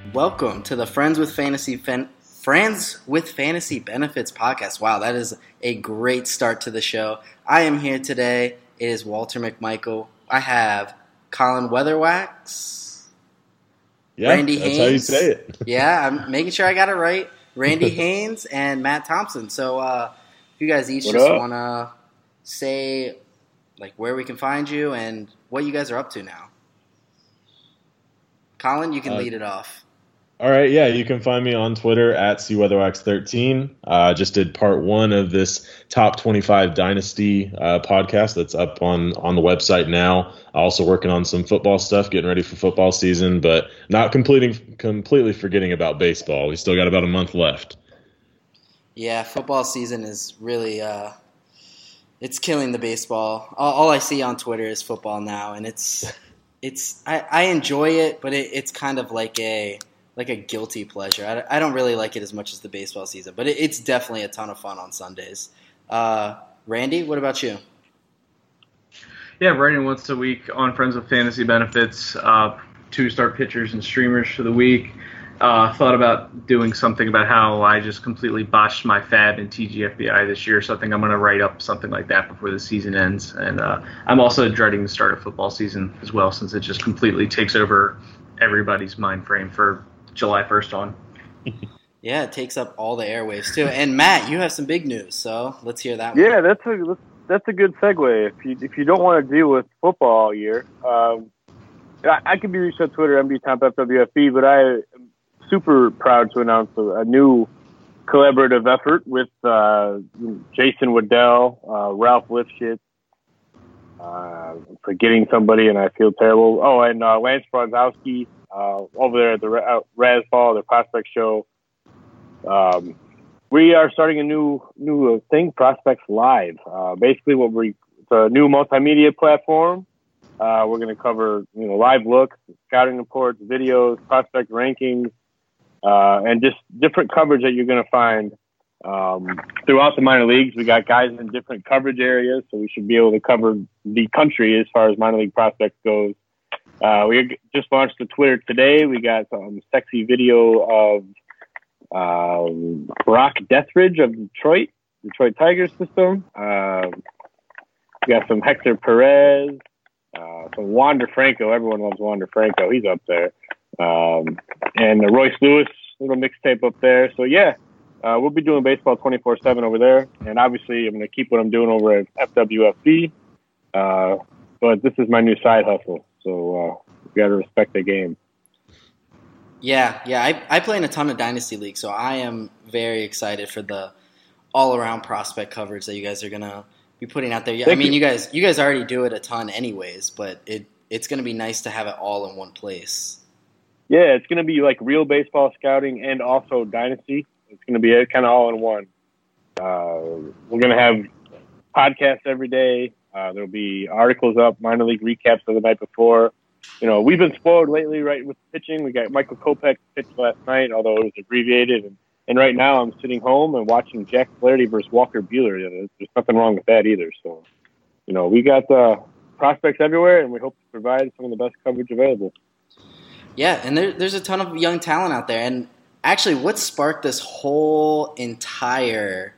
Welcome to the Friends with Fantasy Benefits podcast. Wow, that is a great start to the show. I am here today. It is Walter McMichael. I have Colin Weatherwax. Yeah, Randy that's Haynes. how you say it. Yeah, I'm making sure I got it right. Randy Haynes and Matt Thompson. So if you guys each want to say like where we can find you and what you guys are up to now. Colin, you can lead it off. All right, yeah, you can find me on Twitter at cweatherwax13. Just did part 1 of this Top 25 Dynasty podcast that's up on the website now. Also working on some football stuff, getting ready for football season, but not completely forgetting about baseball. We still got about a month left. Yeah, football season is really it's killing the baseball. All I see on Twitter is football now, and I enjoy it, but it's kind of like a guilty pleasure. I don't really like it as much as the baseball season, but it's definitely a ton of fun on Sundays. Randy, what about you? Yeah, writing once a week on Friends with Fantasy Benefits, 2-star pitchers and streamers for the week. Thought about doing something about how I just completely botched my FAB and TGFBI this year, so I think I'm going to write up something like that before the season ends. And I'm also dreading the start of football season as well, since it just completely takes over everybody's mind frame for July 1st on. Yeah, it takes up all the airwaves too. And Matt, you have some big news, so let's hear that one. Yeah, that's a good segue. If you don't want to deal with football all year, I can be reached on Twitter, MDTompFWFB, but I am super proud to announce a new collaborative effort with Jason Waddell, Ralph Lifshitz, forgetting somebody, and I feel terrible. Oh, and Lance Bronzowski over there at the Razzball, the Prospect Show. We are starting a new thing, Prospects Live. Basically, it's a new multimedia platform. We're going to cover live looks, scouting reports, videos, prospect rankings, and just different coverage that you're going to find throughout the minor leagues. We got guys in different coverage areas, so we should be able to cover the country as far as minor league prospects goes. We just launched the Twitter today. We got some sexy video of Brock Deathridge of Detroit Tigers system. We got some Hector Perez, some Wander Franco. Everyone loves Wander Franco. He's up there. And the Royce Lewis little mixtape up there. So yeah, we'll be doing baseball 24/7 over there. And obviously I'm going to keep what I'm doing over at FWFB. But this is my new side hustle. So you got to respect the game. Yeah. I play in a ton of Dynasty League, so I am very excited for the all-around prospect coverage that you guys are going to be putting out there. Yeah, you guys already do it a ton anyways, but it's going to be nice to have it all in one place. Yeah, it's going to be like real baseball scouting and also Dynasty. It's going to be kind of all in one. We're going to have podcasts every day. There'll be articles up, minor league recaps of the night before. We've been spoiled lately, right, with pitching. We got Michael Kopech pitched last night, although it was abbreviated. And right now I'm sitting home and watching Jack Flaherty versus Walker Buehler. There's nothing wrong with that either. So, we got prospects everywhere, and we hope to provide some of the best coverage available. Yeah, and there's a ton of young talent out there. And actually, what sparked this whole entire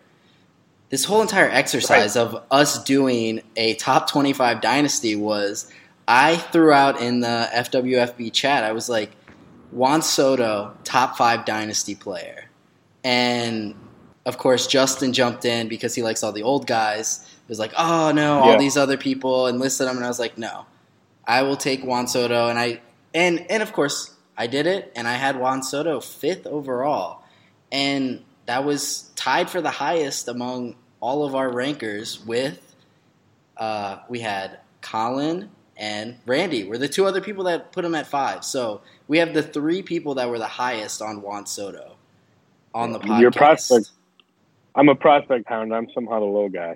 exercise of us doing a top 25 Dynasty was I threw out in the FWFB chat, I was like, Juan Soto, top 5 Dynasty player. And, of course, Justin jumped in because he likes all the old guys. He was like, oh, no, all these other people, and listed them. And I was like, no, I will take Juan Soto. And of course, I did it, and I had Juan Soto 5th overall. And that was tied for the highest among all of our rankers with we had Colin and Randy. We're the 2 other people that put him at 5. So we have the 3 people that were the highest on Juan Soto on the podcast. You're prospect. I'm a prospect hound. I'm somehow the low guy.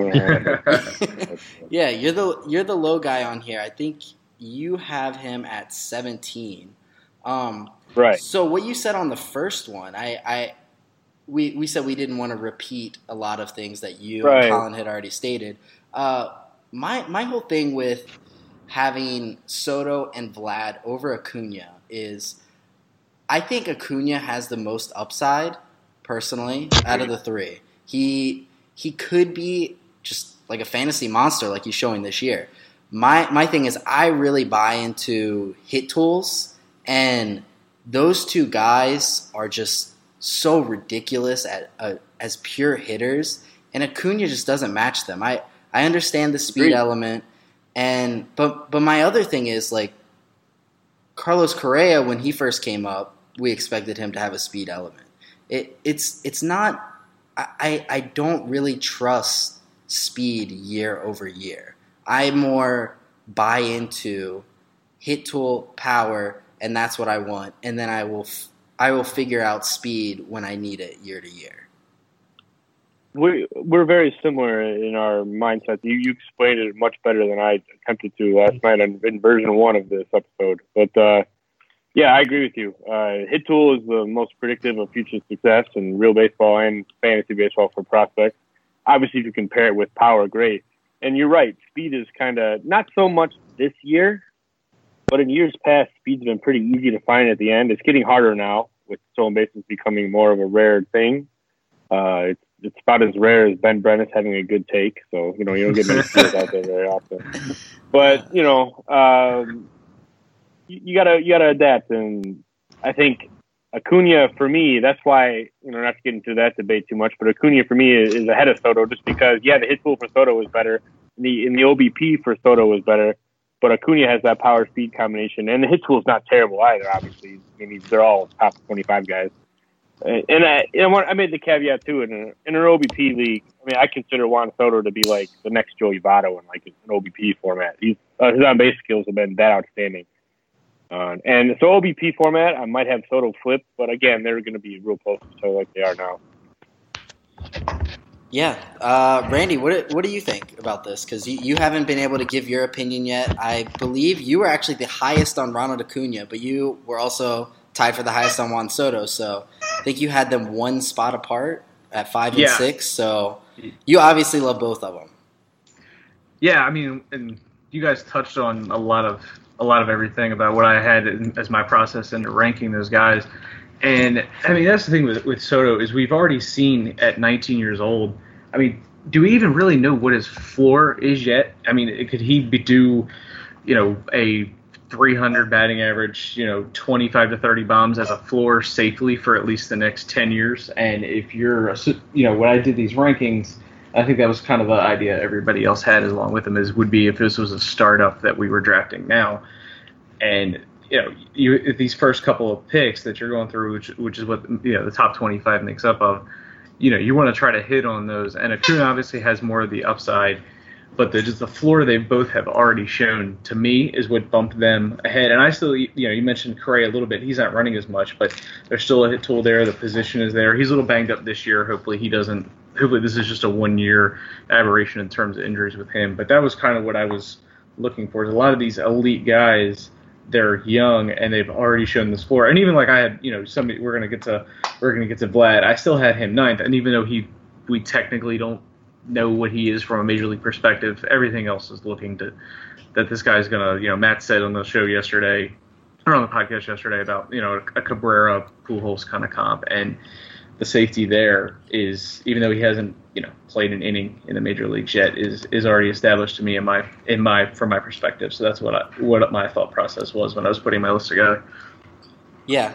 Yeah, you're the low guy on here. I think you have him at 17. Right. So what you said on the first one, we said we didn't want to repeat a lot of things that you and Colin had already stated. My whole thing with having Soto and Vlad over Acuna is I think Acuna has the most upside, personally, out of the three. He could be just like a fantasy monster like he's showing this year. My thing is I really buy into hit tools, and those two guys are just so ridiculous as pure hitters, and Acuna just doesn't match them. I understand the speed element, but my other thing is like Carlos Correa, when he first came up, we expected him to have a speed element. It's not. I don't really trust speed year over year. I more buy into hit tool power, and that's what I want. And then I will figure out speed when I need it year to year. We're very similar in our mindset. You explained it much better than I attempted to last night in version 1 of this episode. But yeah, I agree with you. Hit tool is the most predictive of future success in real baseball and fantasy baseball for prospects. Obviously, if you compare it with power, great. And you're right, speed is kind of not so much this year, but in years past, speed's been pretty easy to find at the end. It's getting harder now with stolen bases becoming more of a rare thing. It's about as rare as Ben Brennis having a good take, so you don't get many steals out there very often. But you gotta adapt, and I think Acuna for me, that's why not to get into that debate too much, but Acuna for me is ahead of Soto just because the hit tool for Soto was better, and the OBP for Soto was better, but Acuna has that power speed combination, and the hit tool is not terrible either. Obviously, they're all top 25 guys. And I made the caveat too in an OBP league. I consider Juan Soto to be like the next Joey Votto in like an OBP format. His on base skills have been that outstanding. And so OBP format, I might have Soto flip, but again, they're going to be real close to Soto like they are now. Yeah, Randy, what do you think about this? Because you haven't been able to give your opinion yet. I believe you were actually the highest on Ronald Acuna, but you were also tied for the highest on Juan Soto. So I think you had them one spot apart at 5 and 6. So you obviously love both of them. Yeah, and you guys touched on a lot of everything about what I had as my process into ranking those guys. And that's the thing with Soto is we've already seen at 19 years old. Do we even really know what his floor is yet? Could he do, a 300 batting average, 25 to 30 bombs as a floor safely for at least the next 10 years? And if you're, when I did these rankings, I think that was kind of the idea everybody else had along with them would be if this was a startup that we were drafting now. And, these first couple of picks that you're going through, which is what, the top 25 makes up of, you want to try to hit on those. And Acuna obviously has more of the upside, but the floor they both have already shown to me is what bumped them ahead. And I still, you mentioned Correa a little bit. He's not running as much, but there's still a hit tool there. The position is there. He's a little banged up this year. Hopefully this is just a 1 year aberration in terms of injuries with him. But that was kind of what I was looking for. A lot of these elite guys, they're young and they've already shown this floor. And even like I had, somebody we're gonna get to Vlad. I still had him 9th, and even though we technically don't know what he is from a major league perspective, everything else is looking to that this guy's gonna. Matt said on the show yesterday, or on the podcast yesterday about a Cabrera Pujols kind of comp, and the safety there is, even though he hasn't played an inning in the major leagues yet, is already established to me from my perspective. So that's what my thought process was when I was putting my list together. Yeah,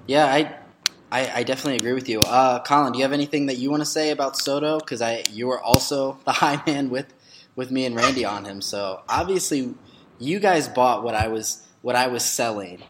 I definitely agree with you. Colin, do you have anything that you want to say about Soto? Because you were also the high man with me and Randy on him. So obviously, you guys bought what I was selling.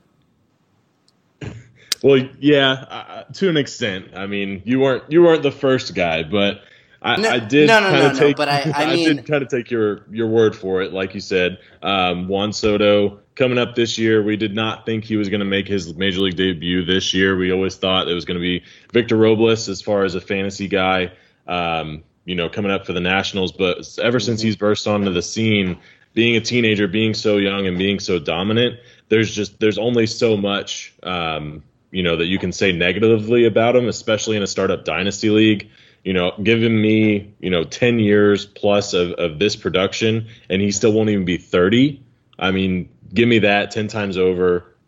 Well, yeah, to an extent. You weren't the first guy, but I did kind of take your word for it, like you said. Juan Soto coming up this year, we did not think he was going to make his major league debut this year. We always thought it was going to be Victor Robles as far as a fantasy guy, coming up for the Nationals. But ever since he's burst onto the scene, being a teenager, being so young and being so dominant, there's only so much that you can say negatively about him, especially in a startup dynasty league. Giving me 10 years plus of this production, and he still won't even be 30. Give me that 10 times over,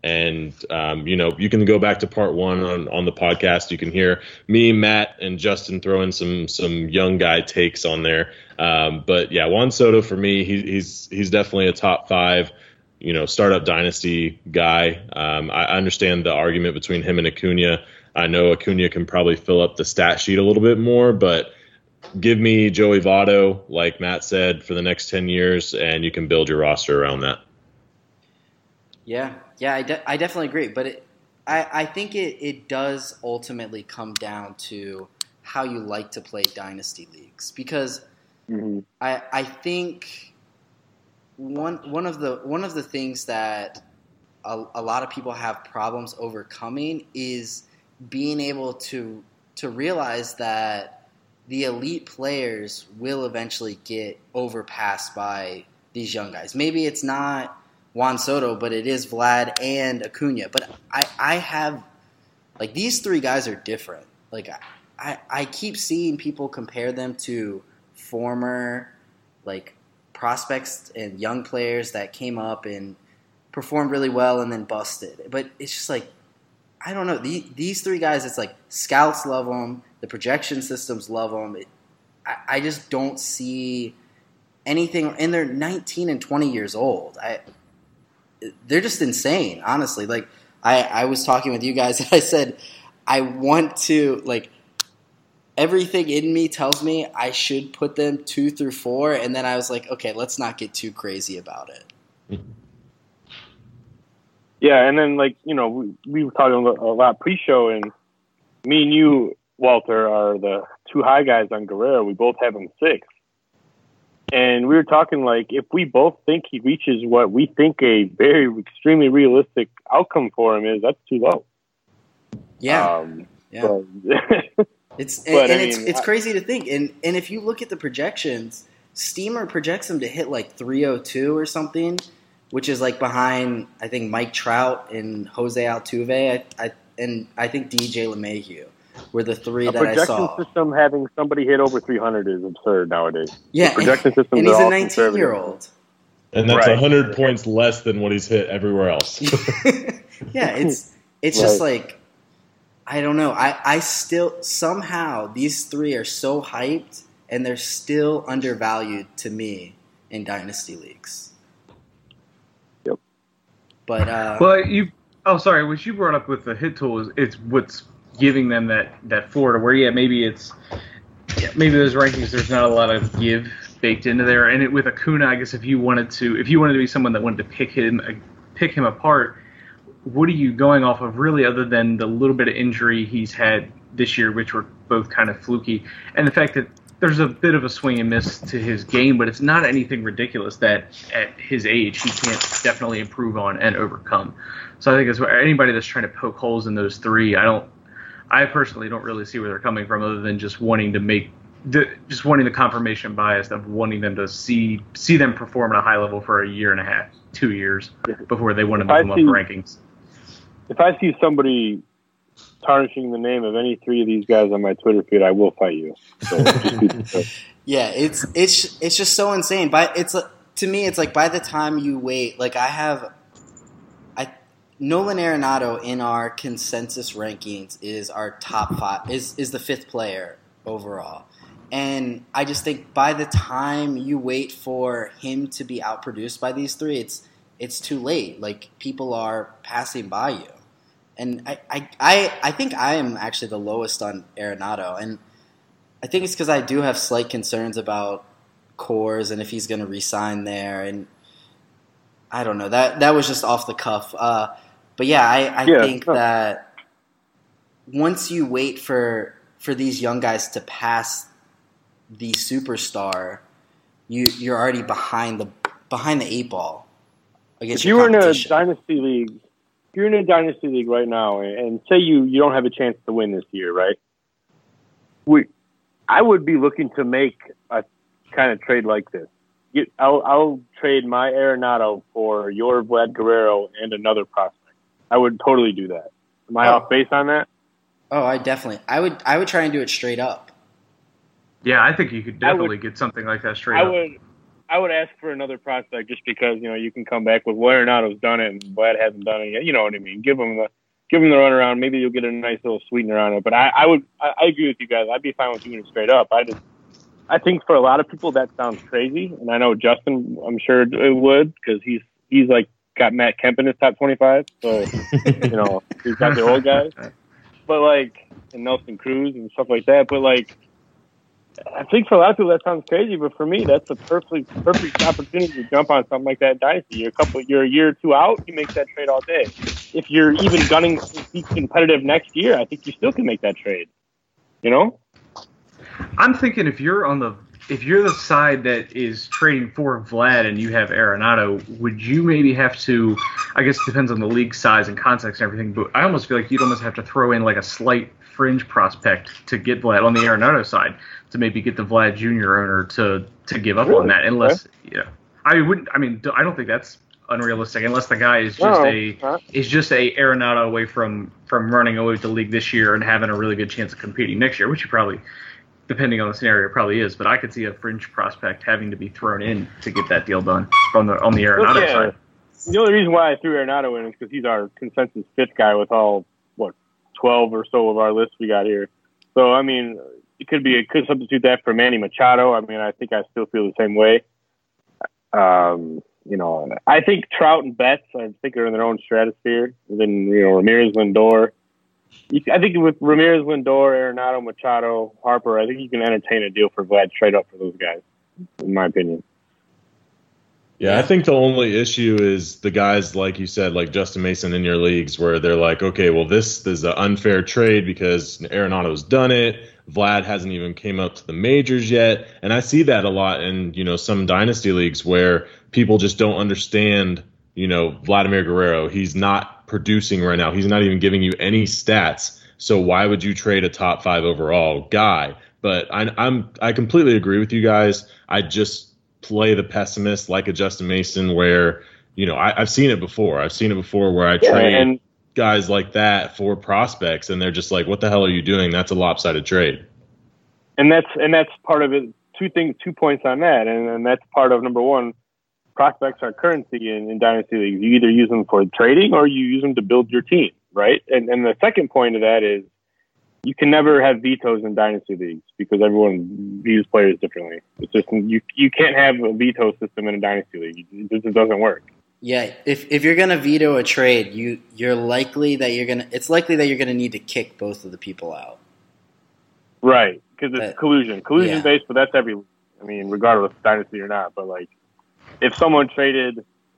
And, you can go back to part 1 on the podcast. You can hear me, Matt, and Justin throw in some young guy takes on there. But yeah, Juan Soto for me, he's definitely a top 5, startup dynasty guy. I understand the argument between him and Acuna. I know Acuna can probably fill up the stat sheet a little bit more, but give me Joey Votto, like Matt said, for the next 10 years, and you can build your roster around that. Yeah, I definitely agree. But I think it does ultimately come down to how you like to play dynasty leagues, because I think one of the things that a lot of people have problems overcoming is being able to realize that the elite players will eventually get overpassed by these young guys. Maybe it's not Juan Soto, but it is Vlad and Acuna. But I have, like, these 3 guys are different. Like, I keep seeing people compare them to former, like, prospects and young players that came up and performed really well and then busted. But it's just like, I don't know. These 3 guys, it's like scouts love them. The projection systems love them. I just don't see anything. And they're 19 and 20 years old. They're just insane, honestly. Like, I was talking with you guys, and I said, I want to, like, everything in me tells me I should put them 2 through 4, and then I was like, okay, let's not get too crazy about it. Yeah, and then, like, we were talking a lot pre-show, and me and you, Walter, are the 2 high guys on Guerrero. We both have him 6. And we were talking, like, if we both think he reaches what we think a very extremely realistic outcome for him is, that's too low. Yeah. So, it's crazy to think. And if you look at the projections, Steamer projects him to hit like 302 or something, which is like behind, I think, Mike Trout and Jose Altuve. And I think DJ LeMahieu were the 3 that I saw. A projection system having somebody hit over 300 is absurd nowadays. Yeah, projection systems and he's a 19-year-old. And that's 100 points less than what he's hit everywhere else. Yeah, it's just like, I don't know. I still, somehow, these 3 are so hyped, and they're still undervalued to me in dynasty leagues. Yep. But what you brought up with the hit tool it's what's giving them that floor to where maybe those rankings, there's not a lot of give baked into there. And with Acuna, I guess if you wanted to be someone that wanted to pick him apart, what are you going off of really, other than the little bit of injury he's had this year, which were both kind of fluky, and the fact that there's a bit of a swing and miss to his game, but it's not anything ridiculous that at his age he can't definitely improve on and overcome. So I think it's where anybody that's trying to poke holes in those 3, I personally don't really see where they're coming from, other than just wanting the confirmation bias of wanting them to see them perform at a high level for a year and a half, 2 years before they want to move them up rankings. If I see somebody tarnishing the name of any 3 of these guys on my Twitter feed, I will fight you. So yeah, it's just so insane. But to me, it's like, by the time you wait, like, Nolan Arenado in our consensus rankings is our top 5, is the 5th player overall. And I just think by the time you wait for him to be outproduced by these 3, it's too late. Like, people are passing by you. And I think I am actually the lowest on Arenado. And I think it's because I do have slight concerns about Coors and if he's going to re-sign there. And I don't know. That was just off the cuff. But yeah, I think that once you wait for these young guys to pass the superstar, you're already behind the 8 ball against your competition. If you're in a dynasty league right now, and say you don't have a chance to win this year, right? I would be looking to make a kind of trade like this. I'll trade my Arenado for your Vlad Guerrero and another prospect. I would totally do that. Am I off base on that? Oh, I would try and do it straight up. Yeah, I think you could definitely get something like that straight up. I would ask for another prospect just because you can come back with Arenado's done it and Vlad hasn't done it yet. You know what I mean? Give him the runaround. Maybe you'll get a nice little sweetener on it. But I agree with you guys. I'd be fine with doing it straight up. I think for a lot of people that sounds crazy, and I know Justin, I'm sure it would because he's like got Matt Kemp in his top 25, so he's got the old guys. But like, and Nelson Cruz and stuff like that. But like, I think for a lot of people that sounds crazy, but for me, that's a perfect opportunity to jump on something like that in Dynasty. You're a year or two out, you make that trade all day. If you're even gunning to be competitive next year, I think you still can make that trade. I'm thinking if you're the side that is trading for Vlad and you have Arenado, would you maybe have to? I guess it depends on the league size and context and everything, but I almost feel like you'd almost have to throw in like a slight fringe prospect to get Vlad on the Arenado side to maybe get the Vlad Jr. owner to give up on that. Unless, I don't think that's unrealistic unless the guy is just a Arenado away from running away with the league this year and having a really good chance of competing next year, which he probably, depending on the scenario, probably is. But I could see a fringe prospect having to be thrown in to get that deal done on the Arenado side. The only reason why I threw Arenado in is because he's our consensus fifth guy with all 12 or so of our list we got here. So I mean, it could substitute that for Manny Machado. I mean, I think I still feel the same way. I think Trout and Betts, I think, are in their own stratosphere. Then Ramirez, Lindor. I think with Ramirez, Lindor, Arenado, Machado, Harper, I think you can entertain a deal for Vlad straight up for those guys, in my opinion. Yeah, I think the only issue is the guys, like you said, like Justin Mason in your leagues, where they're like, okay, well, this is an unfair trade because Arenado's done it. Vlad hasn't even came up to the majors yet. And I see that a lot in, some dynasty leagues where people just don't understand, Vladimir Guerrero. He's not producing right now. He's not even giving you any stats. So why would you trade a top 5 overall guy? But I completely agree with you guys. I just play the pessimist like a Justin Mason where, I've seen it before. I've seen it before where I trade guys like that for prospects and they're just like, what the hell are you doing? That's a lopsided trade. And that's part of it. 2 points on that. And that's part of number one, prospects are currency in dynasty leagues. You either use them for trading or you use them to build your team. Right. And the second point of that is you can never have vetoes in dynasty leagues because everyone views players differently. It's just you can't have a veto system in a dynasty league. It just doesn't work. Yeah, if you're gonna veto a trade, it's likely that you're gonna need to kick both of the people out. Right, because it's collusion based, but that's every. I mean, regardless of dynasty or not. But like, if someone traded,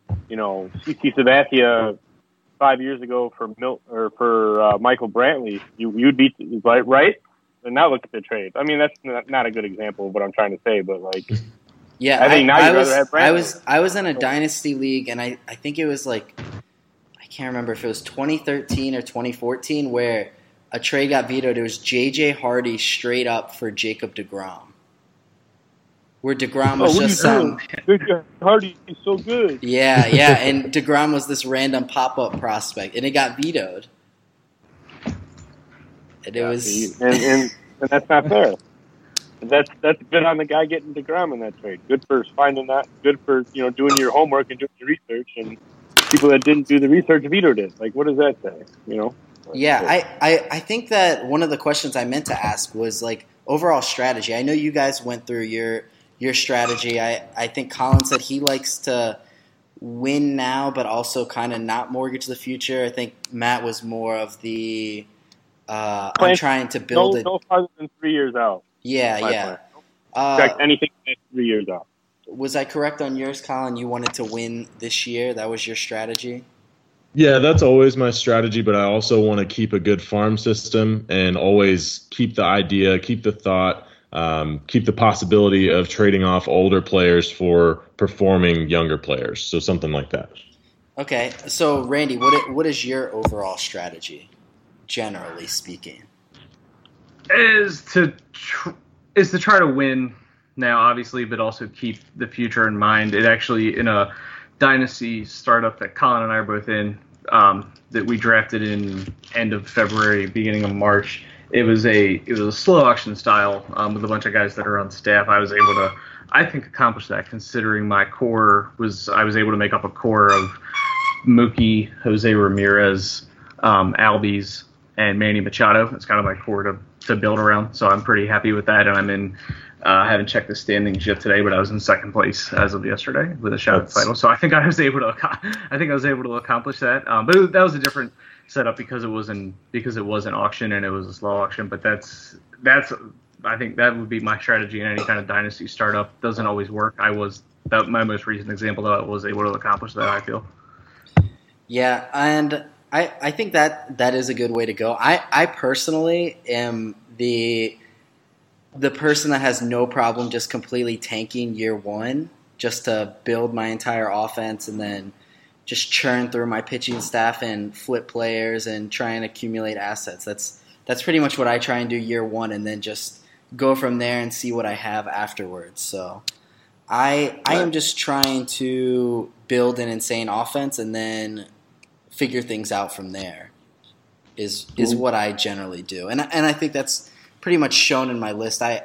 CC Sabathia 5 years ago for Michael Brantley, you'd be right, and now look at the trade. I mean, that's not a good example of what I'm trying to say, but like, yeah, I think now you'd rather have Brantley. I was in a dynasty league, and I think it was like, I can't remember if it was 2013 or 2014 where a trade got vetoed. It was J.J. Hardy straight up for Jacob deGrom. Where DeGrom was just some... Hardy is so good. Yeah, and DeGrom was this random pop-up prospect, and it got vetoed. And it was... And that's not fair. That's good on the guy getting DeGrom in that trade. Good for finding that. Good for, doing your homework and doing your research. And people that didn't do the research vetoed it. Like, what does that say, Yeah, I think that one of the questions I meant to ask was, like, overall strategy. I know you guys went through your strategy. I think Colin said he likes to win now, but also kind of not mortgage the future. I think Matt was more of the I'm trying to build no farther than 3 years out. Yeah. Expect anything 3 years out. Was I correct on yours, Colin? You wanted to win this year. That was your strategy. Yeah, that's always my strategy, but I also want to keep a good farm system and always keep the idea, keep the thought. Keep the possibility of trading off older players for performing younger players. So something like that. Okay. So, Randy, what is your overall strategy, generally speaking? Is to try to win now, obviously, but also keep the future in mind. It actually, in a dynasty startup that Colin and I are both in, that we drafted in end of February, beginning of March, it was a slow auction style with a bunch of guys that are on staff. I was able to, I think, accomplish that considering my core was I was able to make up a core of Mookie, Jose Ramirez, Albies, and Manny Machado. It's kind of my core to build around. So I'm pretty happy with that, and I'm in. I haven't checked the standings yet today, but I was in second place as of yesterday with a shot at the title. So I think I was able to accomplish that. But that was a different setup because it was an auction and it was a slow auction. But that's I think that would be my strategy in any kind of dynasty startup. Doesn't always work. My most recent example that I was able to accomplish that, I feel. Yeah, and I think that is a good way to go. I personally am the person that has no problem just completely tanking year one just to build my entire offense and then just churn through my pitching staff and flip players and try and accumulate assets. That's pretty much what I try and do year one and then just go from there and see what I have afterwards. So I am just trying to build an insane offense and then figure things out from there is what I generally do. And I think that's pretty much shown in my list. I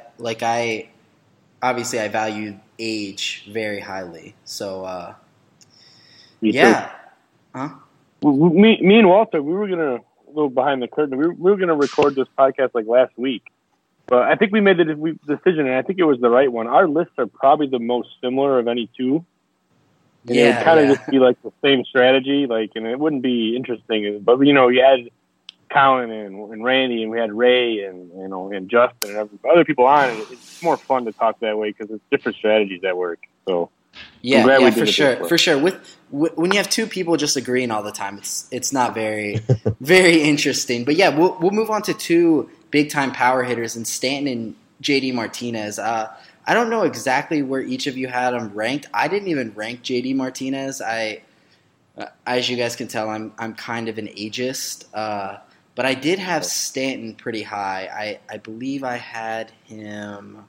value age very highly. So yeah. Huh? Me and Walter, we were gonna go behind the curtain. We were gonna record this podcast like last week, but I think we made the decision, and I think it was the right one. Our lists are probably the most similar of any two. And it would kind of just be like the same strategy, and it wouldn't be interesting. But you had Colin and Randy, and we had Ray and Justin and other people on. And it's more fun to talk that way because it's different strategies at work. So yeah, for sure. When you have two people just agreeing all the time, it's not very very interesting. But yeah, we'll move on to two big time power hitters in Stanton and JD Martinez. I don't know exactly where each of you had them ranked. I didn't even rank JD Martinez. As you guys can tell, I'm kind of an ageist. But I did have Stanton pretty high. I believe I had him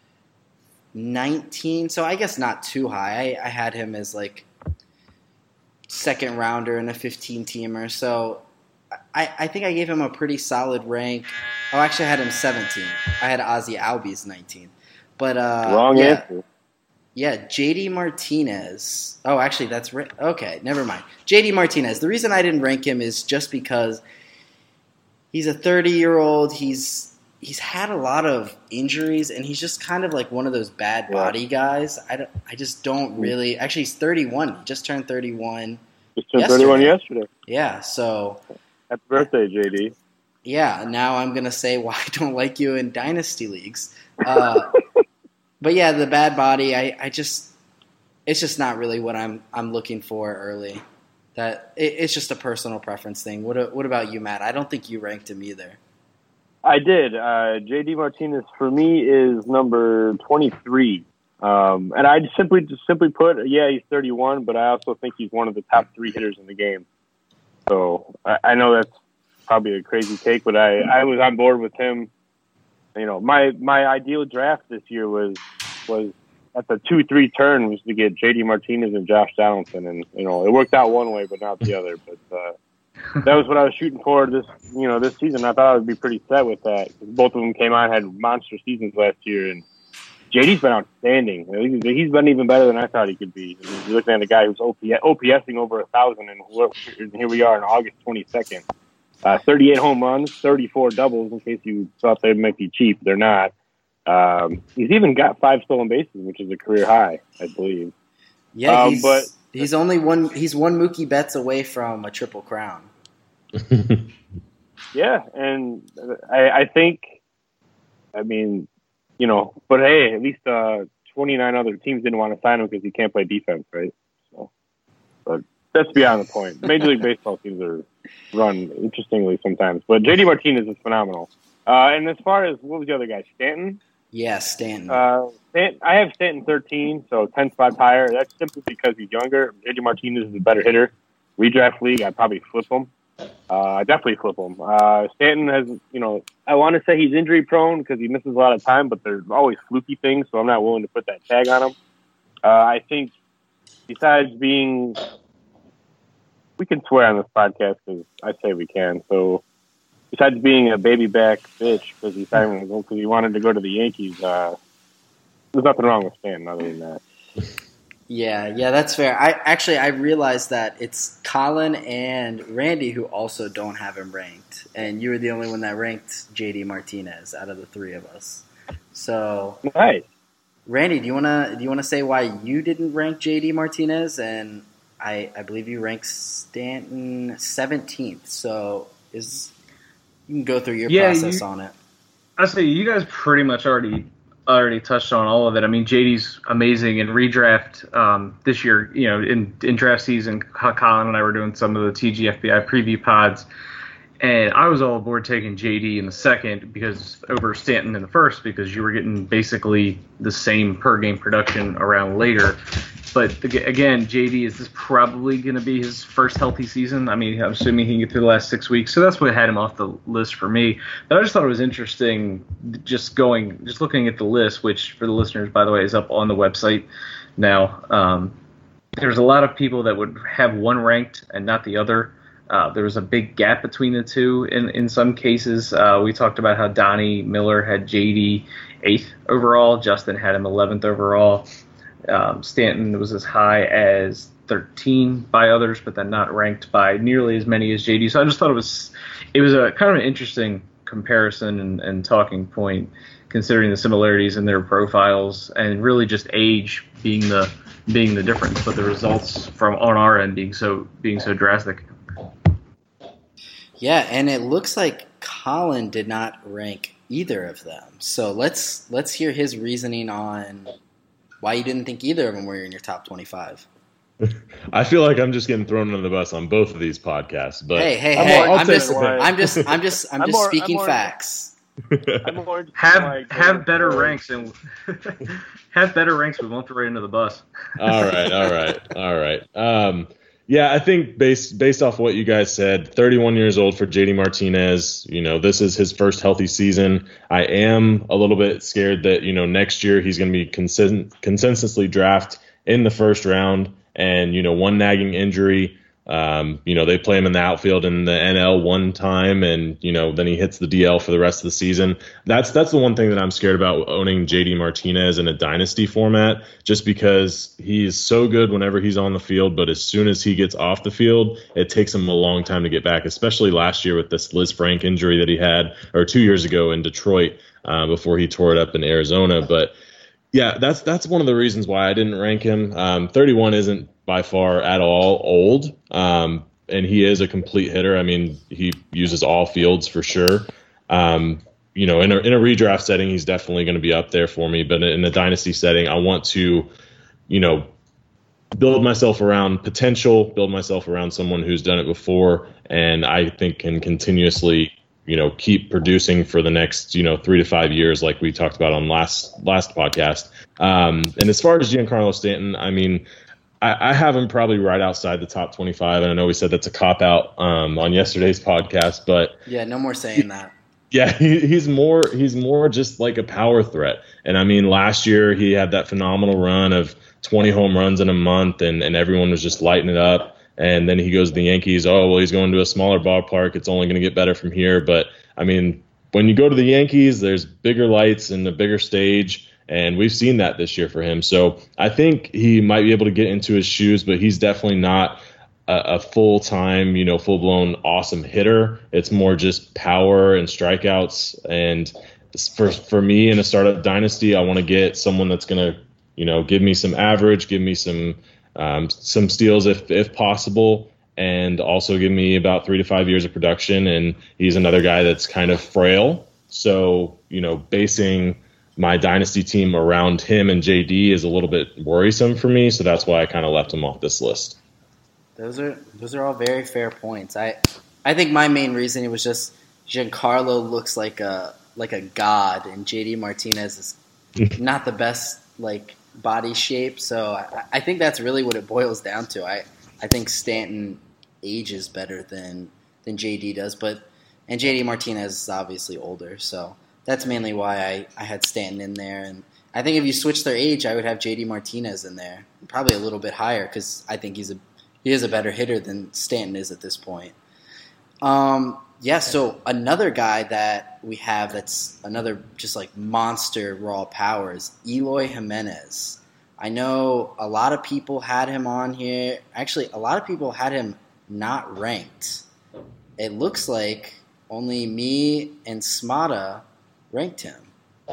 19, so I guess not too high. I had him as like second rounder and a 15-teamer. So I think I gave him a pretty solid rank. Oh, actually I had him 17. I had Ozzie Albies 19. But wrong answer. Yeah, JD Martinez. Oh, actually that's right. Okay, never mind. JD Martinez. The reason I didn't rank him is just because he's a 30-year-old. He's had a lot of injuries, and he's just kind of like one of those bad body guys. I just don't really. Actually, he's 31. He just turned 31. Just turned 31 yesterday. Yeah. So. Happy birthday, JD. Yeah. Now I'm gonna say why I don't like you in dynasty leagues. But yeah, the bad body. It's just not really what I'm looking for early. It's just a personal preference thing. What about you, Matt? I don't think you ranked him either. I did. JD Martinez for me is number 23. And I simply put, he's 31, but I also think he's one of the top 3 hitters in the game. So I know that's probably a crazy take, but I was on board with him. My ideal draft this year was at the 2-3 turn was to get JD Martinez and Josh Donaldson, and it worked out one way, but not the other. But that was what I was shooting for this season. I thought I would be pretty set with that. Both of them came out, had monster seasons last year, and JD's been outstanding. He's been even better than I thought he could be. You're looking at a guy who's OPSing over 1,000, and here we are on August 22nd. 38 home runs, 34 doubles. In case you thought they might be cheap, they're not. He's even got 5 stolen bases, which is a career high, I believe. Yeah, he's only one Mookie Betts away from a triple crown. Yeah, and I think, but hey, at least 29 other teams didn't want to sign him because he can't play defense, right? So, but that's beyond the point. Major League Baseball teams are run interestingly sometimes, but JD Martinez is phenomenal. And as far as what was the other guy, Stanton? Yeah, Stanton. I have Stanton 13, so 10 spots higher. That's simply because he's younger. JD Martinez is a better hitter. Redraft league, I'd probably flip him. I definitely flip him. Stanton has, I want to say he's injury prone because he misses a lot of time, but there's always fluky things, so I'm not willing to put that tag on him. I think besides we can swear on this podcast because I say we can. So besides being a baby back bitch because he wanted to go to the Yankees, there's nothing wrong with Stanton other than that. Yeah, that's fair. I realized that it's Colin and Randy who also don't have him ranked, and you were the only one that ranked JD Martinez out of the three of us. So, nice. Randy, do you wanna say why you didn't rank JD Martinez? And I believe you ranked Stanton 17th. So you can go through your process on it. I say you guys pretty much already touched on all of it. I mean, JD's amazing in redraft this year. You know, in draft season, Colin and I were doing some of the TGFBI preview pods, and I was all aboard taking JD in the second over Stanton in the first because you were getting basically the same per game production around later. But again, JD, is this probably going to be his first healthy season? I mean, I'm assuming he can get through the last 6 weeks, so that's what had him off the list for me. But I just thought it was interesting, just looking at the list, which for the listeners, by the way, is up on the website now. There's a lot of people that would have one ranked and not the other. There was a big gap between the two in some cases. We talked about how Donnie Miller had JD 8th overall. Justin had him 11th overall. Stanton was as high as 13 by others, but then not ranked by nearly as many as JD. So I just thought it was a kind of an interesting comparison and talking point, considering the similarities in their profiles and really just age being the difference, but the results from on our end being so drastic. Yeah, and it looks like Colin did not rank either of them. So let's hear his reasoning on why you didn't think either of them were in your top 25. I feel like I'm just getting thrown under the bus on both of these podcasts. But hey! I'm just speaking facts. Have better ranks and have better ranks. We won't throw it into the bus. All right. Yeah, I think based off what you guys said, 31 years old for JD Martinez. You know, this is his first healthy season. I am a little bit scared that, you know, next year he's going to be consensusly drafted in the first round, and, you know, one nagging injury. You know, they play him in the outfield in the NL one time, and, you know, then he hits the DL for the rest of the season. That's the one thing that I'm scared about owning JD Martinez in a dynasty format, just because he's so good whenever he's on the field, but as soon as he gets off the field, it takes him a long time to get back, especially last year with this Liz Frank injury that he had, or 2 years ago in Detroit, before he tore it up in Arizona. But yeah, that's one of the reasons why I didn't rank him. 31 isn't by far at all old, and he is a complete hitter. I mean, he uses all fields for sure. You know, in a redraft setting, he's definitely going to be up there for me. But in a dynasty setting, I want to, you know, build myself around potential, build myself around someone who's done it before, and I think can continuously, you know, keep producing for the next, you know, 3 to 5 years, like we talked about on last podcast. And as far as Giancarlo Stanton, I mean, I have him probably right outside the top 25. And I know we said that's a cop out on yesterday's podcast, but yeah, no more saying that. Yeah, he's more just like a power threat. And I mean, last year he had that phenomenal run of 20 home runs in a month, and everyone was just lighting it up. And then he goes to the Yankees. Oh, well, he's going to a smaller ballpark. It's only going to get better from here. But I mean, when you go to the Yankees, there's bigger lights and a bigger stage. And we've seen that this year for him. So I think he might be able to get into his shoes, but he's definitely not a full-time, you know, full-blown awesome hitter. It's more just power and strikeouts. And for me in a startup dynasty, I want to get someone that's going to, you know, give me some average, give me some steals if possible, and also give me about 3 to 5 years of production. And he's another guy that's kind of frail. So, you know, basing my dynasty team around him and JD is a little bit worrisome for me, so that's why I kind of left him off this list. Those are all very fair points. I think my main reason was just Giancarlo looks like a god, and JD Martinez is not the best like body shape. So I think that's really what it boils down to. I think Stanton ages better than JD does, and JD Martinez is obviously older, so that's mainly why I had Stanton in there. And I think if you switch their age, I would have JD Martinez in there, probably a little bit higher, because I think he is a better hitter than Stanton is at this point. Yeah, so another guy that we have that's another just like monster raw power is Eloy Jimenez. I know a lot of people had him on here. Actually, a lot of people had him not ranked. It looks like only me and Smada ranked him.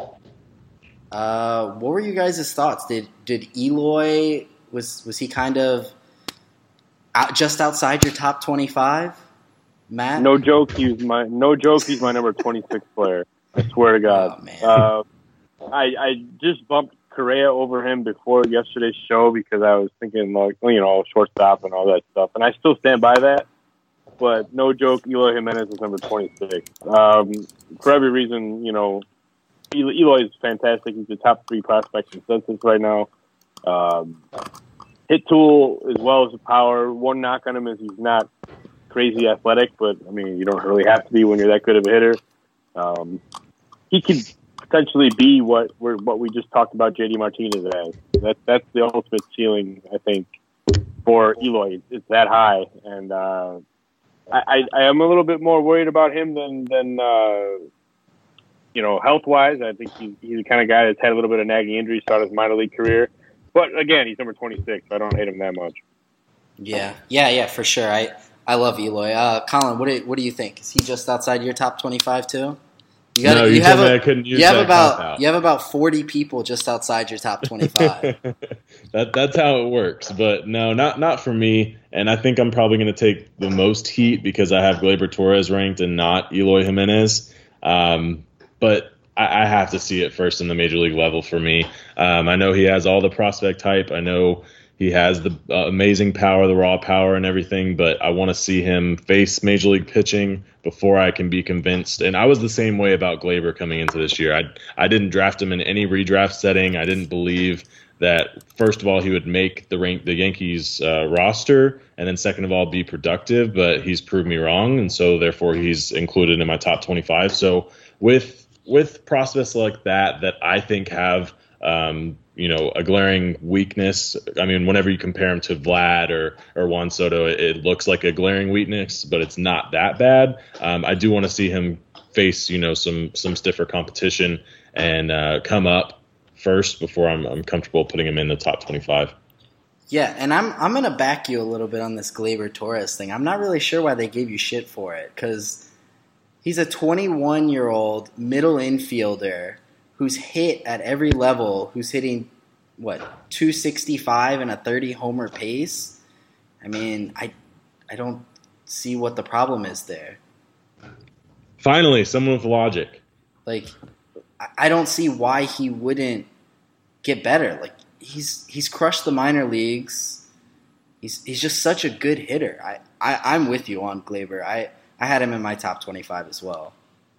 What were you guys' thoughts? Did Eloy was he kind of just outside your top 25? Matt? No joke, he's my number 26 player. I swear to God. Oh, man. I just bumped Correa over him before yesterday's show because I was thinking, like, shortstop and all that stuff. And I still stand by that. But no joke, Eloy Jimenez is number 26. For every reason, Eloy is fantastic. He's the top 3 prospect in census right now. Hit tool as well as the power. One knock on him is he's not crazy athletic, but I mean, you don't really have to be when you're that good of a hitter. He could potentially be what we just talked about JD Martinez as. That's the ultimate ceiling, I think, for Eloy. It's that high, and I am a little bit more worried about him than health wise. I think he's the kind of guy that's had a little bit of nagging injuries throughout his minor league career. But again, he's number 26. So I don't hate him that much. Yeah, for sure. I love Eloy. Colin, what do you think? Is he just outside your top 25 too? You told me I couldn't use that cop-out. You have about 40 people just outside your top 25. That's how it works. But no, not for me. And I think I'm probably going to take the most heat because I have Gleyber Torres ranked and not Eloy Jimenez. But I have to see it first in the major league level for me. I know he has all the prospect hype. I know he has the amazing power, the raw power and everything, but I want to see him face major league pitching before I can be convinced. And I was the same way about Gleyber coming into this year. I didn't draft him in any redraft setting. I didn't believe that, first of all, he would make the Yankees roster, and then second of all, be productive, but he's proved me wrong, and so therefore he's included in my top 25. So with prospects like that I think have a glaring weakness. I mean, whenever you compare him to Vlad or Juan Soto, it looks like a glaring weakness, but it's not that bad. I do want to see him face, some stiffer competition and come up first before I'm comfortable putting him in the top 25. Yeah, and I'm going to back you a little bit on this Gleyber Torres thing. I'm not really sure why they gave you shit for it, because he's a 21-year-old middle infielder who's hit at every level, who's hitting, 265 and a 30-homer pace? I mean, I don't see what the problem is there. Finally, someone with logic. Like, I don't see why he wouldn't get better. Like, he's crushed the minor leagues. He's just such a good hitter. I'm with you on Gleyber. I had him in my top 25 as well.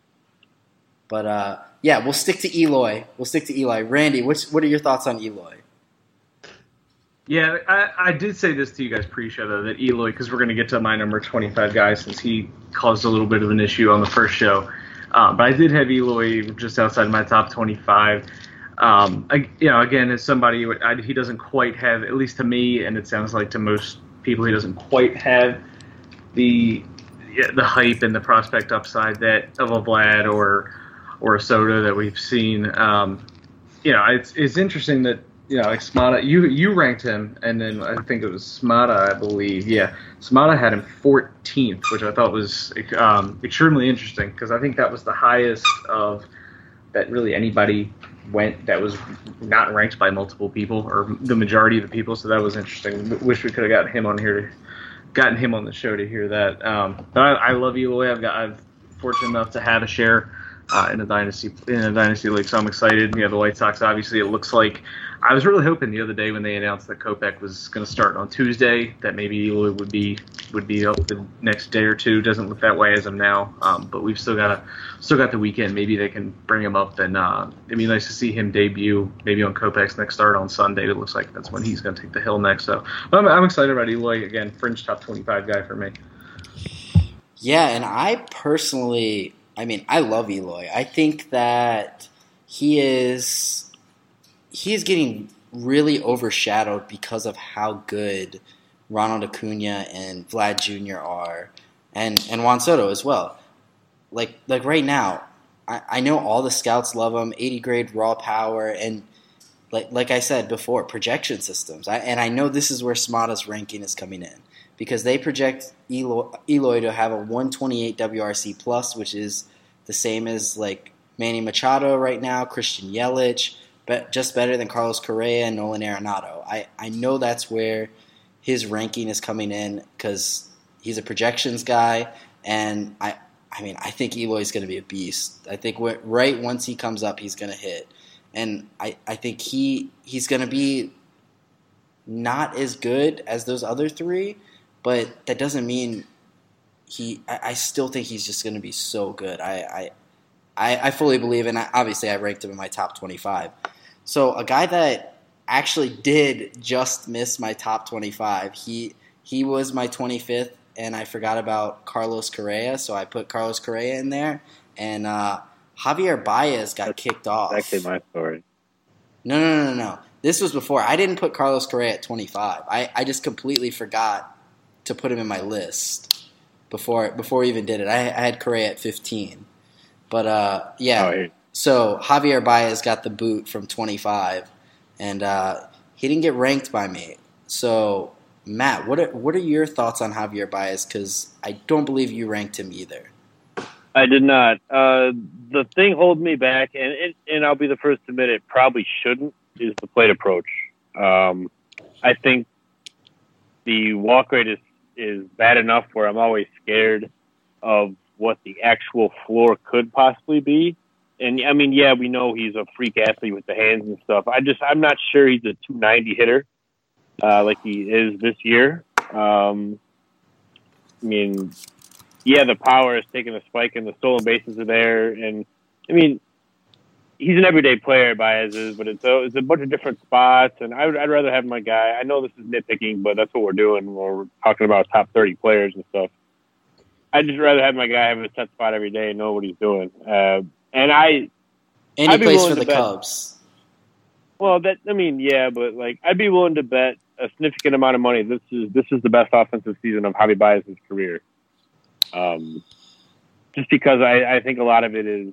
But, yeah, we'll stick to Eloy. Randy, what are your thoughts on Eloy? Yeah, I did say this to you guys pre-show, though, that Eloy, because we're going to get to my number 25 guy since he caused a little bit of an issue on the first show. But I did have Eloy just outside my top 25. Again, as somebody, he doesn't quite have, at least to me, and it sounds like to most people, he doesn't quite have the hype and the prospect upside that of a Vlad or a Soto that we've seen. It's interesting that, like Smada, you ranked him, and then I think it was Smada, I believe. Yeah, Smada had him 14th, which I thought was extremely interesting, because I think that was the highest of that really anybody went that was not ranked by multiple people, or the majority of the people, so that was interesting. Wish we could have gotten him on the show to hear that. But I love Eloy. I'm fortunate enough to have a share in a dynasty league, so I'm excited. The White Sox, obviously, it looks like I was really hoping the other day when they announced that Kopech was going to start on Tuesday that maybe Eloy would be up the next day or two. Doesn't look that way as of now, but we've still got the weekend. Maybe they can bring him up, and it'd be nice to see him debut maybe on Kopech's next start on Sunday. It looks like that's when he's going to take the hill next. So I'm excited about Eloy. Again, fringe top 25 guy for me. Yeah, and I personally, I love Eloy. I think that he is getting really overshadowed because of how good Ronald Acuna and Vlad Jr. are, and Juan Soto as well. like right now, I know all the scouts love him, 80 grade raw power, and like I said before, projection systems. And I know this is where Smada's ranking is coming in, because they project Eloy to have a 128 WRC plus, which is the same as like Manny Machado right now, Christian Yelich, but just better than Carlos Correa and Nolan Arenado. I know that's where his ranking is coming in, because he's a projections guy, and I think Eloy's going to be a beast. I think right once he comes up, he's going to hit. And I think he's going to be not as good as those other three, but that doesn't mean I still think he's just going to be so good. I fully believe, and obviously I ranked him in my top 25. So a guy that actually did just miss my top 25, he was my 25th, and I forgot about Carlos Correa, so I put Carlos Correa in there, and Javier Baez got kicked off. That's actually my story. No. This was before. I didn't put Carlos Correa at 25. I just completely forgot to put him in my list before we even did it. I had Correa at 15. But, yeah. So Javier Baez got the boot from 25, and he didn't get ranked by me. So, Matt, what are your thoughts on Javier Baez? Because I don't believe you ranked him either. I did not. The thing holding me back, and I'll be the first to admit it probably shouldn't, is the plate approach. I think the walk rate is bad enough where I'm always scared of what the actual floor could possibly be. And I mean, yeah, we know he's a freak athlete with the hands and stuff. I'm not sure he's a 290 hitter like he is this year. I mean, yeah, the power is taking a spike and the stolen bases are there. And I mean, he's an everyday player, Baez is, but it's a bunch of different spots. And I'd rather have my guy. I know this is nitpicking, but that's what we're doing when we're talking about top 30 players and stuff. I'd just rather have my guy have a set spot every day and know what he's doing. And he plays for the Cubs. Well, yeah, but like I'd be willing to bet a significant amount of money. This is the best offensive season of Javi Baez's career. Just because I think a lot of it is,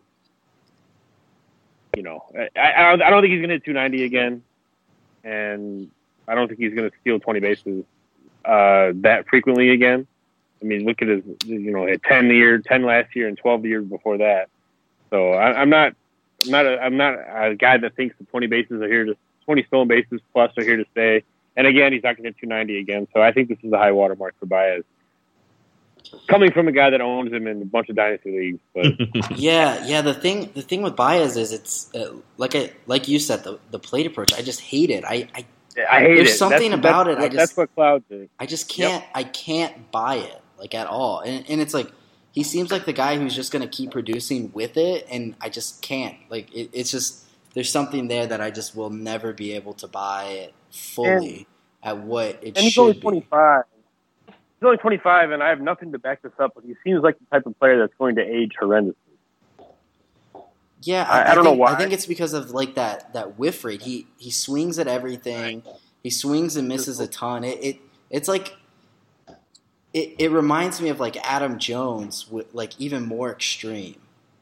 I don't think he's going to hit 290 again, and I don't think he's going to steal 20 bases that frequently again. I mean, look at his, hit 10 last year and 12 the year before that. So I'm not a guy that thinks the 20 stolen bases plus are here to stay. And again, he's not going to hit 290 again. So I think this is a high watermark for Baez. Coming from a guy that owns him in a bunch of dynasty leagues, but yeah. The thing with Baez is it's like you said, the plate approach. I just hate it. I hate there's it. Something about it. That's what clouds it. I just can't. Yep. I can't buy it at all. And it's like he seems like the guy who's just going to keep producing with it, and I just can't. Like it's just there's something there that I just will never be able to buy it fully at what it should be. And he's only 25. He's only 25, and I have nothing to back this up, but he seems like the type of player that's going to age horrendously. Yeah, I don't know why. I think it's because of like that whiff rate. He swings at everything. He swings and misses a ton. It's like it reminds me of like Adam Jones, with like even more extreme.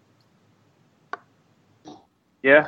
Yeah.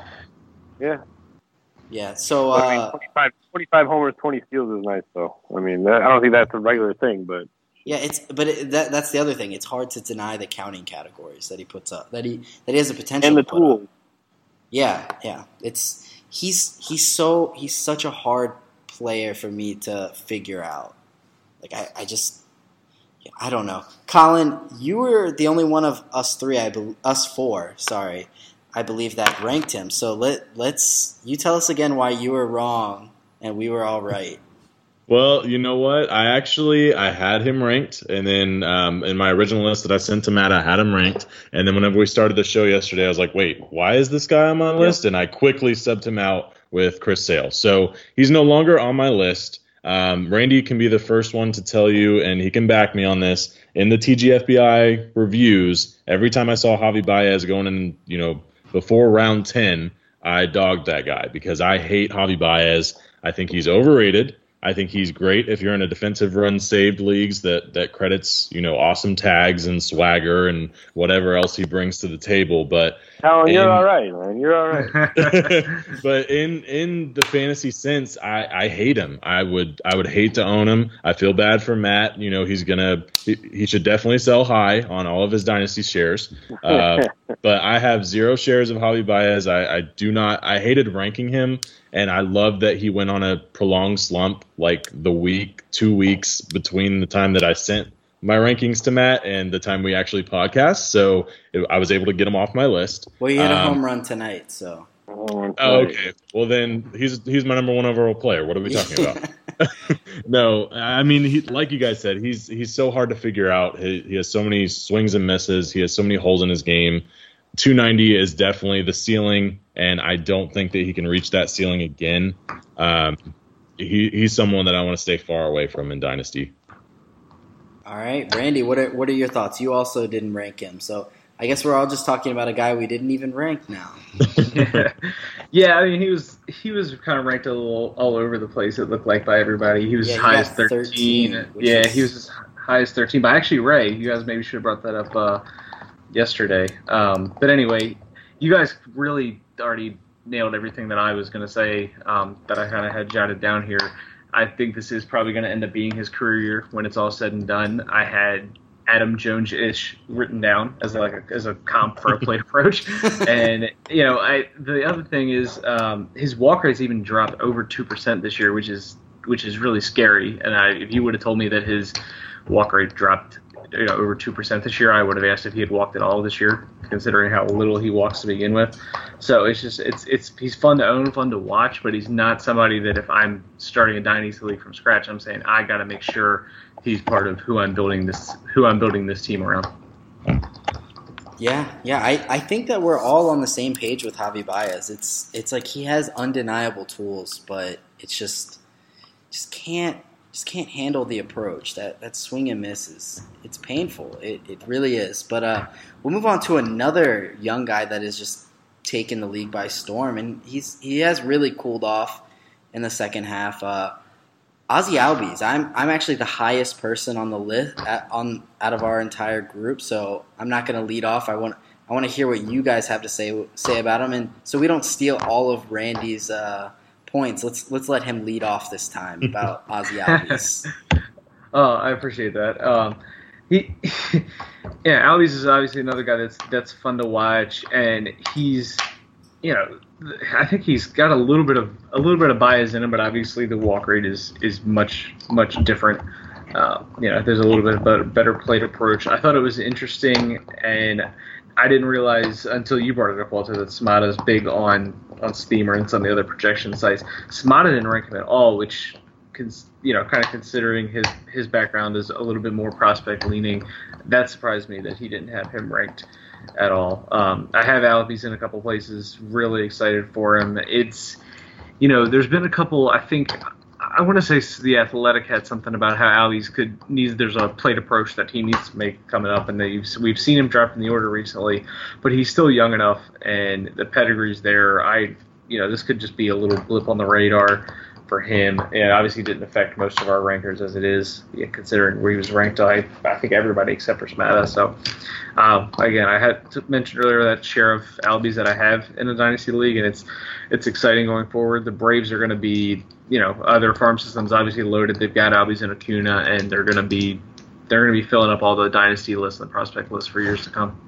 So 25 homers, 20 steals is nice, though. I mean, I don't think that's a regular thing, but yeah, that's the other thing. It's hard to deny the counting categories that he puts up. That he has a potential and the to put tools. Up. Yeah. He's such a hard player for me to figure out. Like I don't know. Colin, you were the only one of us four. Sorry. I believe that ranked him. So let's you tell us again why you were wrong and we were all right. Well, you know what? I had him ranked, and then in my original list that I sent to Matt, I had him ranked. And then whenever we started the show yesterday, I was like, wait, why is this guy on my list? And I quickly subbed him out with Chris Sale. So he's no longer on my list. Randy can be the first one to tell you, and he can back me on this. In the TGFBI reviews, every time I saw Javi Baez going in, before round 10, I dogged that guy because I hate Javi Baez. I think he's overrated. I think he's great if you're in a defensive run saved leagues that credits, awesome tags and swagger and whatever else he brings to the table. But Alan, you're all right, man. You're all right. But in the fantasy sense, I hate him. I would hate to own him. I feel bad for Matt. He should definitely sell high on all of his dynasty shares. But I have 0 shares of Javi Baez. I hated ranking him. And I love that he went on a prolonged slump, like 2 weeks between the time that I sent my rankings to Matt and the time we actually podcast. So I was able to get him off my list. Well, you hit a home run tonight, so. Oh, okay. Well, then he's my number 1 overall player. What are we talking about? No, I mean, like you guys said, he's so hard to figure out. He has so many swings and misses. He has so many holes in his game. 290 is definitely the ceiling, and I don't think that he can reach that ceiling again. He's someone that I want to stay far away from in Dynasty. All right, Randy, what are your thoughts? You also didn't rank him, so I guess we're all just talking about a guy we didn't even rank now. Yeah, I mean, he was kind of ranked a little all over the place, it looked like, by everybody. He was as high as 13. Yeah, he was as high as 13. But actually, Ray, you guys maybe should have brought that up yesterday. But anyway, you guys really already nailed everything that I was going to say that I kind of had jotted down here. I think this is probably going to end up being his career year when it's all said and done. I had Adam Jones-ish written down as a comp for a plate approach. And, the other thing is his walk rate's even dropped over 2% this year, which is really scary. And if you would have told me that his walk rate dropped over 2% this year, I would have asked if he had walked at all this year, considering how little he walks to begin with. So he's fun to own, fun to watch, but he's not somebody that if I'm starting a dynasty league from scratch, I'm saying I got to make sure he's part of who I'm building this team around. Yeah, I think that we're all on the same page with Javi Baez. It's like he has undeniable tools, but it's just can't handle the approach. That swing and miss it's painful. It really is. But we'll move on to another young guy that is just taken the league by storm, and he has really cooled off in the second half. Ozzy Albies. I'm actually the highest person on the list out of our entire group, so I'm not going to lead off. I want to hear what you guys have to say about him, and so we don't steal all of Randy's points. Let's let him lead off this time about Ozzy Albies. Oh, I appreciate that. Albies is obviously another guy that's fun to watch, and he's, I think he's got a little bit of bias in him, but obviously the walk rate is much different. There's a little bit of a better plate approach. I thought it was interesting, and I didn't realize until you brought it up, Walter, that Smada's big on Steamer and some of the other projection sites. Smada didn't rank him at all, which, kind of considering his background is a little bit more prospect leaning, that surprised me that he didn't have him ranked at all. I have Albies in a couple places. Really excited for him. It's, there's been a couple. I want to say The Athletic had something about how Albies there's a plate approach that he needs to make coming up, and we've seen him drop in the order recently, but he's still young enough, and the pedigree's there. This could just be a little blip on the radar for him, and obviously didn't affect most of our rankers as it is, considering where he was ranked. I think everybody except for Smata. So again, I had mentioned earlier that share of Albies that I have in the Dynasty League, and it's exciting going forward. The Braves are going to be, other farm systems obviously loaded. They've got Albies and Acuna, and they're going to be filling up all the Dynasty lists and the prospect lists for years to come.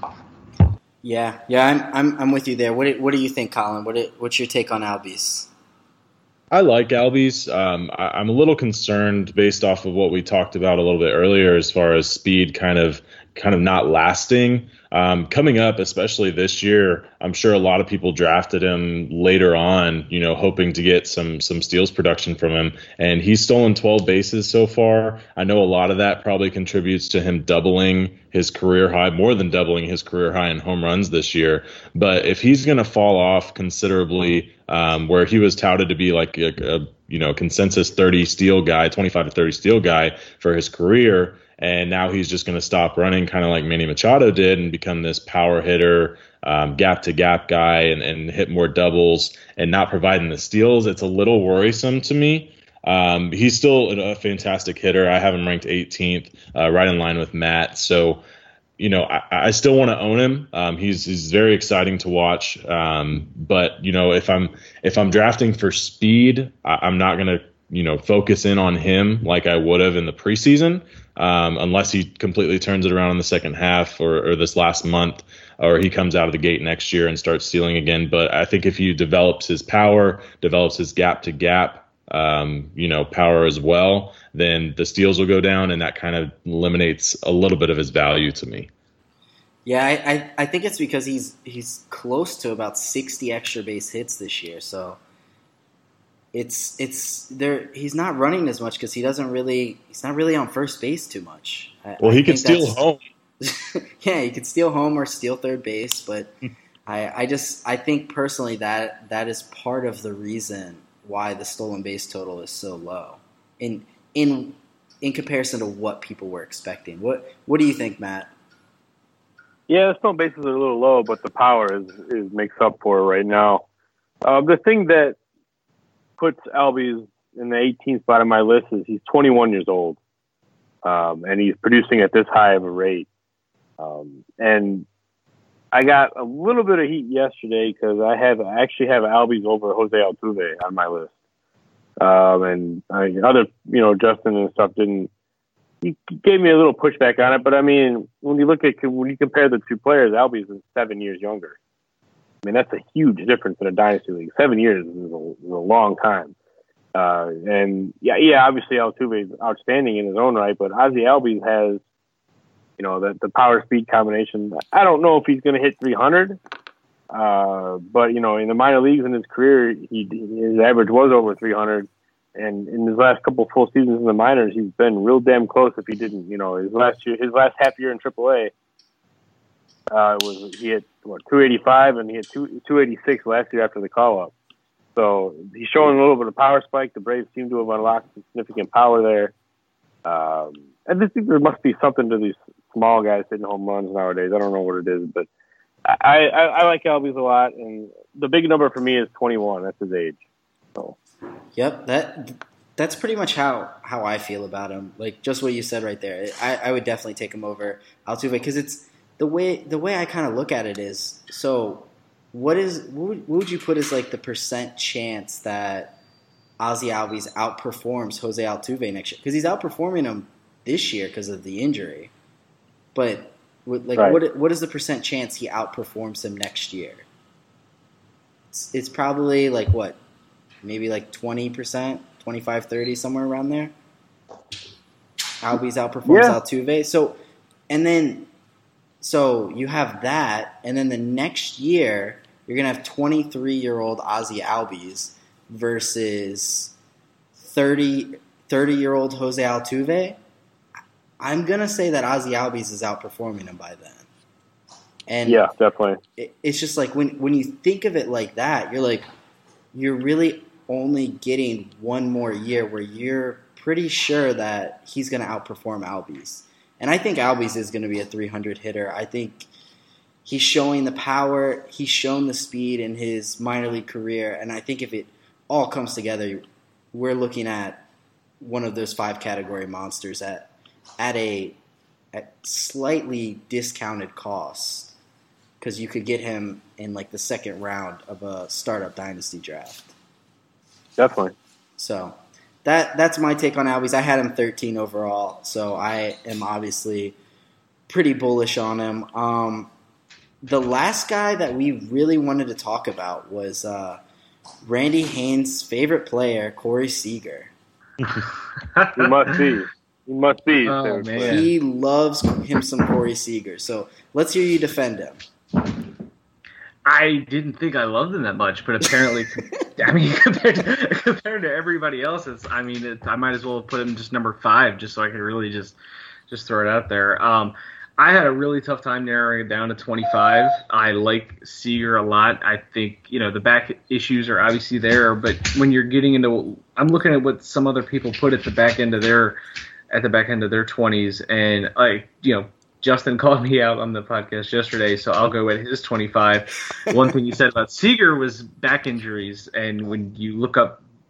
Yeah, I'm with you there. What do you think, Colin? What's your take on Albies? I like Albies. I'm a little concerned based off of what we talked about a little bit earlier as far as speed kind of not lasting. Coming up, especially this year, I'm sure a lot of people drafted him later on, hoping to get some steals production from him. And he's stolen 12 bases so far. I know a lot of that probably contributes to him doubling his career high, more than doubling his career high in home runs this year. But if he's going to fall off considerably, where he was touted to be like a consensus 30 steal guy, 25 to 30 steal guy for his career, and now he's just going to stop running kind of like Manny Machado did and become this power hitter, gap-to-gap guy and hit more doubles and not providing the steals. It's a little worrisome to me. He's still a fantastic hitter. I have him ranked 18th, right in line with Matt. So, I still want to own him. He's very exciting to watch. But if I'm drafting for speed, I'm not going to focus in on him like I would have in the preseason, unless he completely turns it around in the second half or this last month, or he comes out of the gate next year and starts stealing again. But I think if he develops his power, develops his gap to gap, power as well, then the steals will go down, and that kind of eliminates a little bit of his value to me. Yeah, I think it's because he's close to about 60 extra base hits this year, so it's there. He's not running as much because he's not really on first base too much. He could steal home. Yeah, he could steal home or steal third base, but I think personally that is part of the reason why the stolen base total is so low in comparison to what people were expecting. What do you think, Matt? Yeah, the stolen bases are a little low, but the power is makes up for it right now. The thing that puts Albies in the 18th spot on my list is he's 21 years old, and he's producing at this high of a rate. And I got a little bit of heat yesterday because I actually have Albies over Jose Altuve on my list. And Justin and stuff he gave me a little pushback on it. But I mean, when you compare the two players, Albies is 7 years younger. I mean, that's a huge difference in a dynasty league. 7 years is a long time. And obviously Altuve is outstanding in his own right, but Ozzie Albies has, the power speed combination. I don't know if he's going to hit 300, but in the minor leagues in his career, his average was over 300, and in his last couple full seasons in the minors, he's been real damn close. If he didn't, his last half year in AAA, he hit 285 and he hit 286 last year after the call up. So he's showing a little bit of power spike. The Braves seem to have unlocked some significant power there. I just think there must be something to these small guys hitting home runs nowadays. I don't know what it is, but I like Albies a lot, and the big number for me is 21. That's his age. So. Yep, that's pretty much how I feel about him. Like just what you said right there. I would definitely take him over Altuve because it's the way I kind of look at it is. So what would you put as like the percent chance that Ozzie Albies outperforms Jose Altuve next year? Because he's outperforming him this year because of the injury. But what is the percent chance he outperforms him next year? It's probably like what? Maybe like 20%, 25, 30, somewhere around there. Albies outperforms Altuve. So you have that, and then the next year you're gonna have 23-year-old Ozzie Albies versus 30-year-old Jose Altuve. I'm going to say that Ozzie Albies is outperforming him by then. And yeah, definitely. It's just like when you think of it like that, you're really only getting one more year where you're pretty sure that he's going to outperform Albies. And I think Albies is going to be a 300 hitter. I think he's showing the power. He's shown the speed in his minor league career. And I think if it all comes together, we're looking at one of those 5 category monsters at slightly discounted cost, because you could get him in like the second round of a startup dynasty draft. Definitely. So that's my take on Albies. I had him 13 overall, so I am obviously pretty bullish on him. The last guy that we really wanted to talk about was Randy Haynes' favorite player, Corey Seager. He must be. He must be. Oh, man. He loves him some Corey Seager. So let's hear you defend him. I didn't think I loved him that much, but apparently, I mean, compared to everybody else, I might as well have put him just number 5, just so I could really just throw it out there. I had a really tough time narrowing it down to 25. I like Seager a lot. I think, the back issues are obviously there, but when you're getting into, I'm looking at what some other people put at the back end of their 20s, and Justin called me out on the podcast yesterday, so I'll go at his 25. One thing you said about Seager was back injuries, and when you look up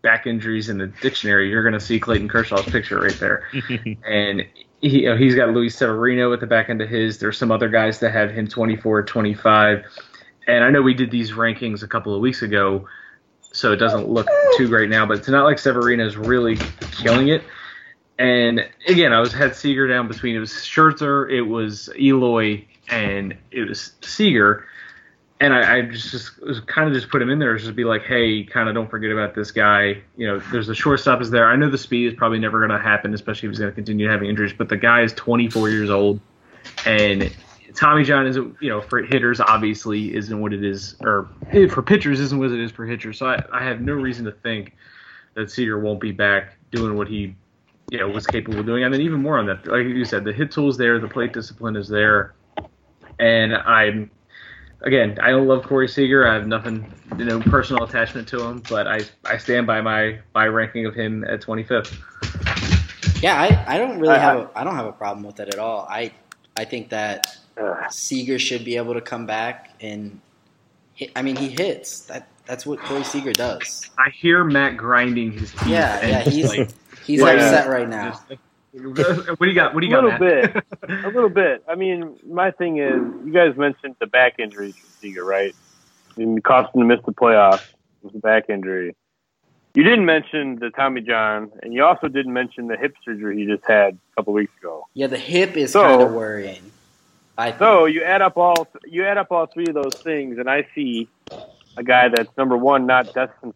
back injuries in the dictionary, you're going to see Clayton Kershaw's picture right there. And he's got Luis Severino at the back end of his. There's some other guys that have him 24, 25. And I know we did these rankings a couple of weeks ago, so it doesn't look too great now. But it's not like Severino's really killing it. And again, I had Seager down between, it was Scherzer, it was Eloy, and it was Seager. And I just kind of just put him in there, just be like, hey, kind of don't forget about this guy. You know, there's the shortstop is there. I know the speed is probably never going to happen, especially if he's going to continue having injuries. But the guy is 24 years old, and Tommy John isn't, you know, for hitters obviously isn't what it is, or for pitchers isn't what it is for hitchers. So I have no reason to think that Seager won't be back doing what he, you know, was capable of doing. I mean, even more on that, like you said, the hit tool is there, the plate discipline is there, and I don't love Corey Seager. I have nothing, you know, personal attachment to him, but I stand by my ranking of him at 25th. Yeah, I don't really have a problem with it at all. I think that Seager should be able to come back and hit. I mean, he hits. That's what Corey Seager does. I hear Matt grinding his teeth. Yeah, he's upset right now. What do you got? What do you got, A little bit. I mean, my thing is, you guys mentioned the back injuries for Seager, right? I mean, it cost him to miss the playoffs with the back injury. You didn't mention the Tommy John, and you also didn't mention the hip surgery he just had a couple weeks ago. Yeah, the hip is kind of worrying. So you add up all three of those things, and I see a guy that's number one, not destined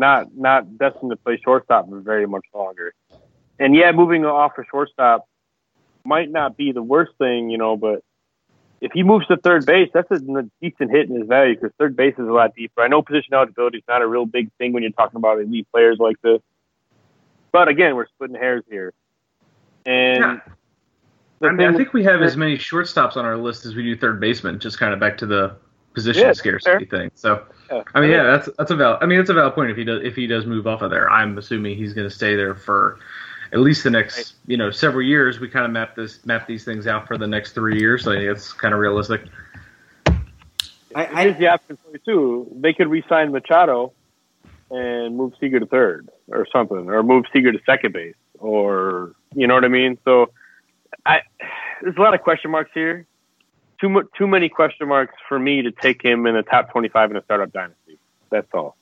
to play shortstop for very much longer. And yeah, moving off for shortstop might not be the worst thing, you know, but if he moves to third base, that's a decent hit in his value because third base is a lot deeper. I know position eligibility is not a real big thing when you're talking about elite players like this. But again, we're splitting hairs here. And I think we have as many shortstops on our list as we do third baseman, just kind of back to the position scarcity thing. So, I mean, that's a valid point. If he does move off of there, I'm assuming he's going to stay there for at least the next, you know, several years. We kind of map these things out for the next 3 years. So I think it's kind of realistic. Here's the option for you too. They could re-sign Machado and move Seager to third or something, or move Seager to second base, or you know what I mean. So there's a lot of question marks here. Too many question marks for me to take him in the top 25 in a startup dynasty. That's all.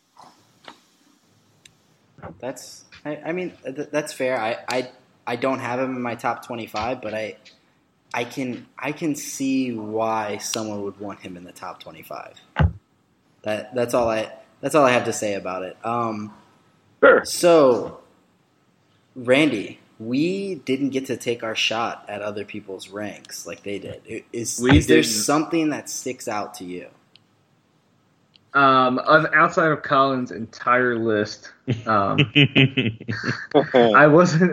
That's fair. I don't have him in my top 25, but I can see why someone would want him in the top 25. That's all I have to say about it. Sure. So, Randy, we didn't get to take our shot at other people's ranks like they did. Is there something that sticks out to you? Outside of Colin's entire list, I wasn't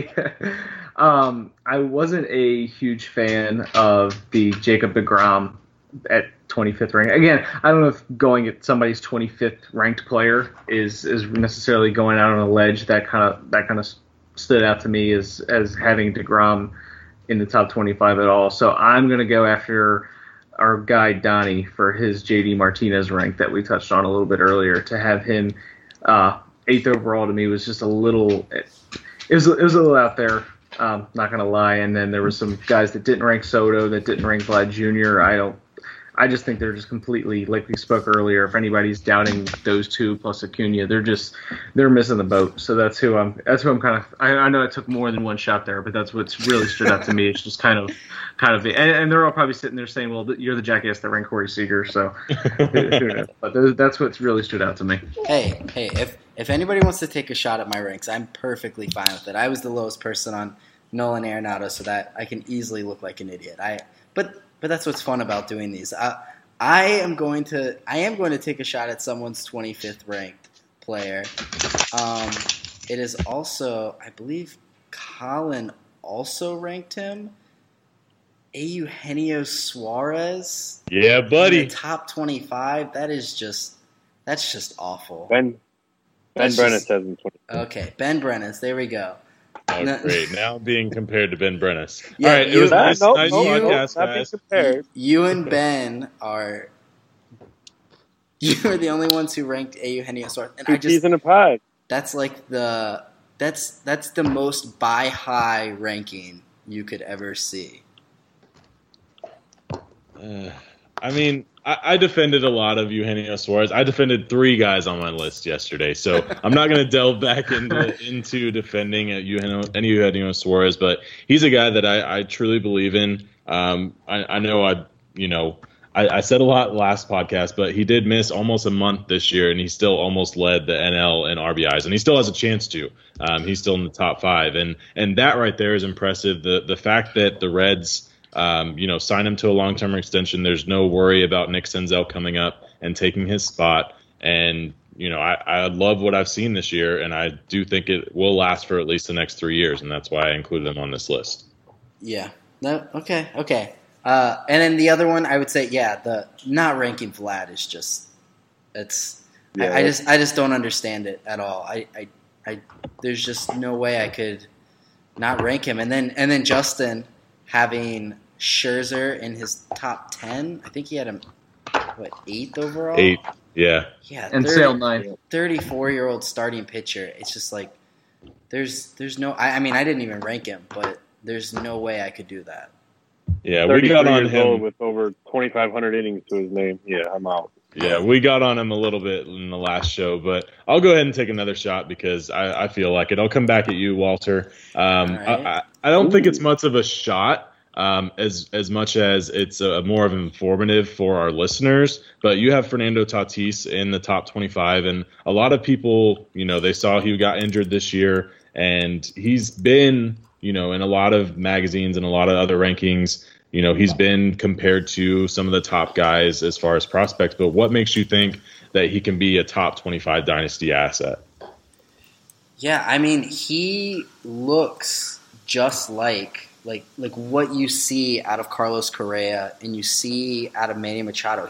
a huge fan of the Jacob deGrom at 25th rank. Again, I don't know if going at somebody's 25th ranked player is necessarily going out on a ledge. That kind of stood out to me as having deGrom in the top 25 at all. So I'm going to go after our guy Donnie for his JD Martinez rank that we touched on a little bit earlier. To have him 8th overall to me was just a little. It was a little out there. Not going to lie. And then there were some guys that didn't rank Soto, that didn't rank Vlad Jr. I just think they're just completely, like we spoke earlier, if anybody's doubting those two plus Acuna, they're missing the boat. So that's who I'm kind of, I know I took more than one shot there, but that's what's really stood out to me. It's just kind of and they're all probably sitting there saying, well, you're the jackass that ranked Corey Seager. So who knows? But that's what's really stood out to me. Hey, if anybody wants to take a shot at my ranks, I'm perfectly fine with it. I was the lowest person on Nolan Arenado, so that I can easily look like an idiot. But that's what's fun about doing these. I am going to take a shot at someone's 25th ranked player. It is also, I believe, Colin also ranked him. Eugenio Suarez. Yeah, buddy. In the top 25. That's just awful. Ben Brennan says in 25. Okay, Ben Brennan's. There we go. Oh, great. Now I'm being compared to Ben Brennan. Yeah, all right, it was nice podcast, not guys. being compared. You and Ben are the only ones who ranked Eugenio Suarez. And Two peas in a pod. that's like that's the most buy high ranking you could ever see. I mean, I defended a lot of Eugenio Suarez. I defended 3 guys on my list yesterday, so I'm not going to delve back into defending Eugenio Suarez, but he's a guy that I truly believe in. I know I said a lot last podcast, but he did miss almost a month this year, and he still almost led the NL in RBIs, and he still has a chance to. He's still in the top 5, and that right there is impressive. The fact that the Reds sign him to a long-term extension. There's no worry about Nick Senzel coming up and taking his spot. And, I love what I've seen this year, and I do think it will last for at least the next 3 years, and that's why I included him on this list. Yeah. No, okay. And then the other one, I would say, the not ranking Vlad is just, I just don't understand it at all. I there's just no way I could not rank him. And then Justin having Scherzer in his top 10. I think he had him, 8th overall? 8, yeah. Yeah, and Sale 9th. 34-year-old starting pitcher. It's just like, there's no, I mean, I didn't even rank him, but there's no way I could do that. Yeah, we got on him with over 2,500 innings to his name. Yeah, I'm out. Yeah, we got on him a little bit in the last show, but I'll go ahead and take another shot because I feel like it. I'll come back at you, Walter. Right. I don't think it's much of a shot. As much as it's more of informative for our listeners. But you have Fernando Tatis in the top 25, and a lot of people, they saw he got injured this year, and he's been, in a lot of magazines and a lot of other rankings, he's been compared to some of the top guys as far as prospects. But what makes you think that he can be a top 25 dynasty asset? Yeah, I mean, he looks just like what you see out of Carlos Correa and you see out of Manny Machado.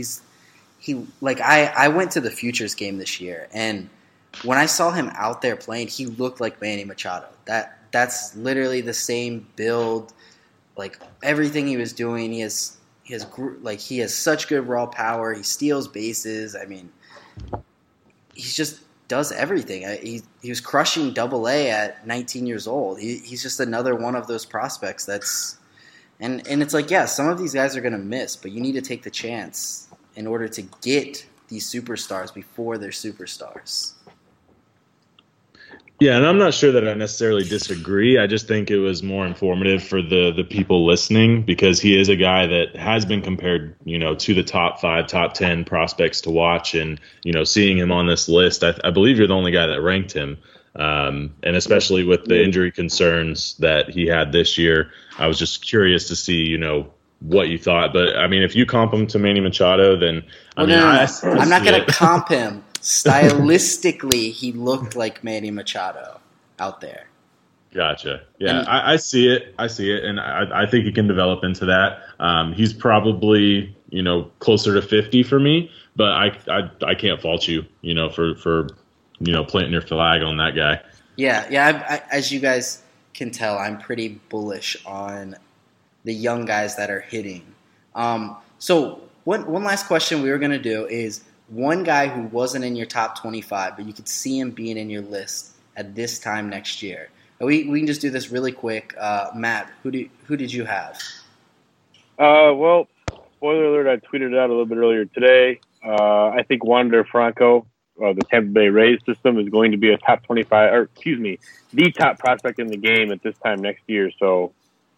I went to the Futures game this year, and when I saw him out there playing, he looked like Manny Machado. That's literally the same build, like everything he was doing. He has such good raw power. He steals bases. I mean, he's just does everything. He was crushing Double-A at 19 years old. He's just another one of those prospects and it's like, yeah, some of these guys are going to miss, but you need to take the chance in order to get these superstars before they're superstars. Yeah, and I'm not sure that I necessarily disagree. I just think it was more informative for the people listening because he is a guy that has been compared, to the top 5, top 10 prospects to watch. And, seeing him on this list, I believe you're the only guy that ranked him. And especially with the injury concerns that he had this year, I was just curious to see, what you thought. But, I mean, if you comp him to Manny Machado, then I'm not going to comp him. Stylistically, he looked like Manny Machado out there. Gotcha. Yeah, I see it. And I think he can develop into that. He's probably, closer to 50 for me, but I can't fault you, for planting your flag on that guy. Yeah. As you guys can tell, I'm pretty bullish on the young guys that are hitting. So one last question we were going to do is, one guy who wasn't in your top 25, but you could see him being in your list at this time next year. We can just do this really quick. Matt, who did you have? Well, spoiler alert, I tweeted it out a little bit earlier today. I think Wander Franco of the Tampa Bay Rays system is going to be a top 25, the top prospect in the game at this time next year. So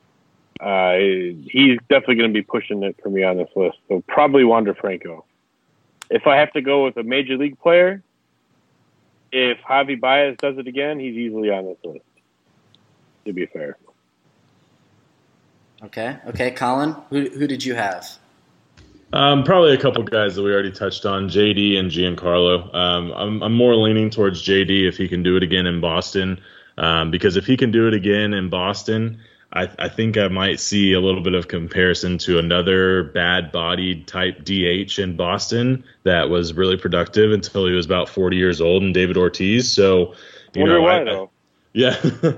he's definitely going to be pushing it for me on this list. So probably Wander Franco. If I have to go with a major league player, if Javi Baez does it again, he's easily on this list, to be fair. Okay, Colin, who did you have? Probably a couple guys that we already touched on, JD and Giancarlo. I'm more leaning towards JD if he can do it again in Boston, because if he can do it again in Boston, I think I might see a little bit of comparison to another bad-bodied type DH in Boston that was really productive until he was about 40 years old, and David Ortiz. So, though. Yeah.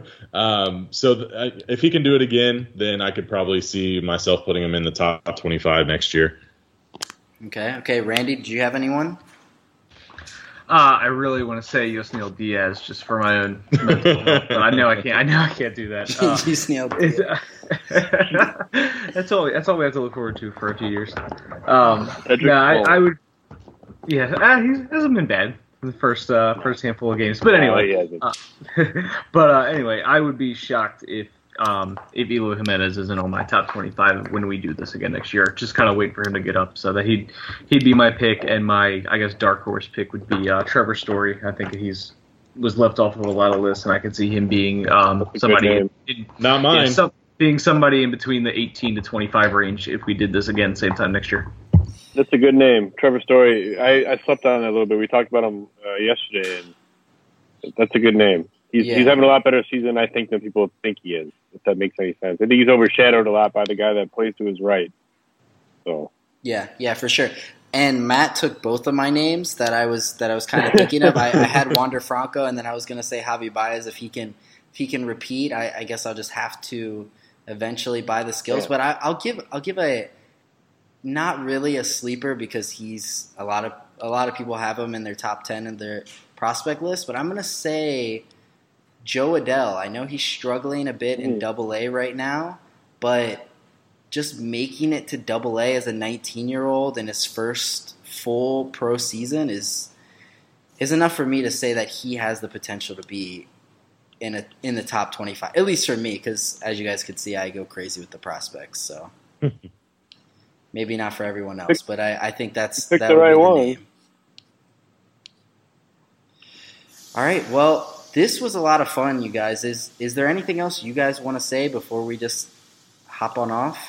If he can do it again, then I could probably see myself putting him in the top 25 next year. Okay. Randy, did you have anyone? I really want to say Yusniel Diaz just for my own mental health, but I know I can't do that. Yusniel Diaz. That's all we have to look forward to for a few years. Cedric I would. Yeah, he hasn't been bad in the first handful of games. But anyway, anyway, I would be shocked if Eloy Jimenez isn't on my top 25 when we do this again next year. Just kind of wait for him to get up so that he'd be my pick, and my, I guess, dark horse pick would be Trevor Story. I think was left off of a lot of lists, and I could see him being somebody not mine. Being somebody in between the 18 to 25 range if we did this again same time next year. That's a good name, Trevor Story. I slept on it a little bit. We talked about him yesterday, and that's a good name. He's having a lot better season, I think, than people think he is, if that makes any sense. I think he's overshadowed a lot by the guy that plays to his right. So Yeah, for sure. And Matt took both of my names that I was kind of thinking of. I had Wander Franco, and then I was going to say Javi Baez if he can repeat. I guess I'll just have to eventually buy the skills. Yeah. But I'll give a not really a sleeper because he's a lot of people have him in their top 10 in their prospect list. But I'm going to say Joe Adell. I know he's struggling a bit in Double-A right now, but just making it to Double-A as a 19-year-old in his first full pro season is enough for me to say that he has the potential to be in the top 25, at least for me, because as you guys could see, I go crazy with the prospects. So maybe not for everyone else, but I think that would be the name. All right, well, this was a lot of fun, you guys. Is there anything else you guys want to say before we just hop on off?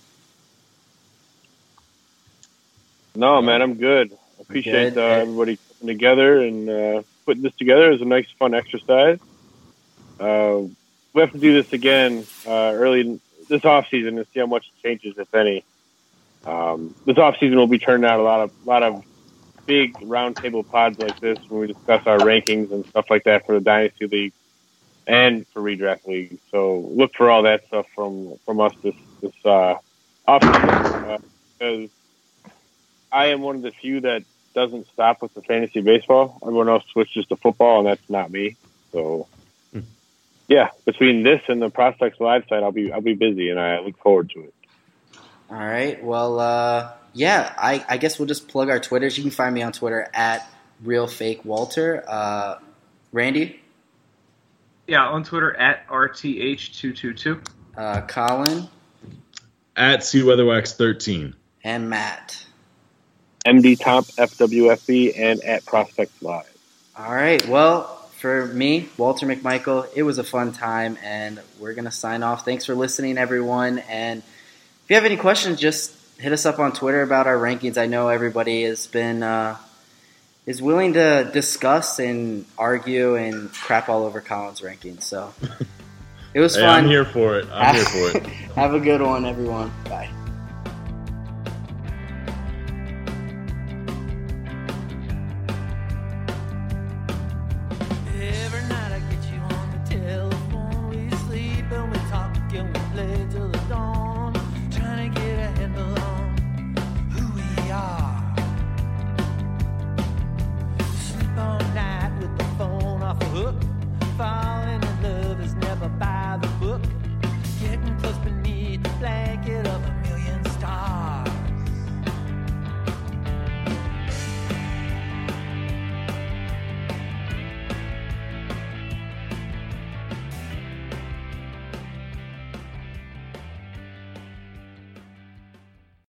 No, man, I'm good. I appreciate everybody coming together and putting this together. It was a nice, fun exercise. We have to do this again early this off season and see how much changes, if any. This off season we'll be turning out a lot of big roundtable pods like this when we discuss our rankings and stuff like that for the Dynasty League and for Redraft League. So look for all that stuff from us this off season because I am one of the few that doesn't stop with the fantasy baseball. Everyone else switches to football, and that's not me. So. Yeah, between this and the Prospects Live site, I'll be busy, and I look forward to it. All right. Well, I guess we'll just plug our Twitters. You can find me on Twitter at RealFakeWalter. Randy? Yeah, on Twitter at RTH222. Colin? At CWeatherwax13. And Matt? MD Top FWFB and at Prospects Live. All right. Well, for me, Walter McMichael, it was a fun time, and we're going to sign off. Thanks for listening, everyone. And if you have any questions, just hit us up on Twitter about our rankings. I know everybody has been is willing to discuss and argue and crap all over Colin's rankings. So it was fun. I'm here for it. Have a good one, everyone. Bye.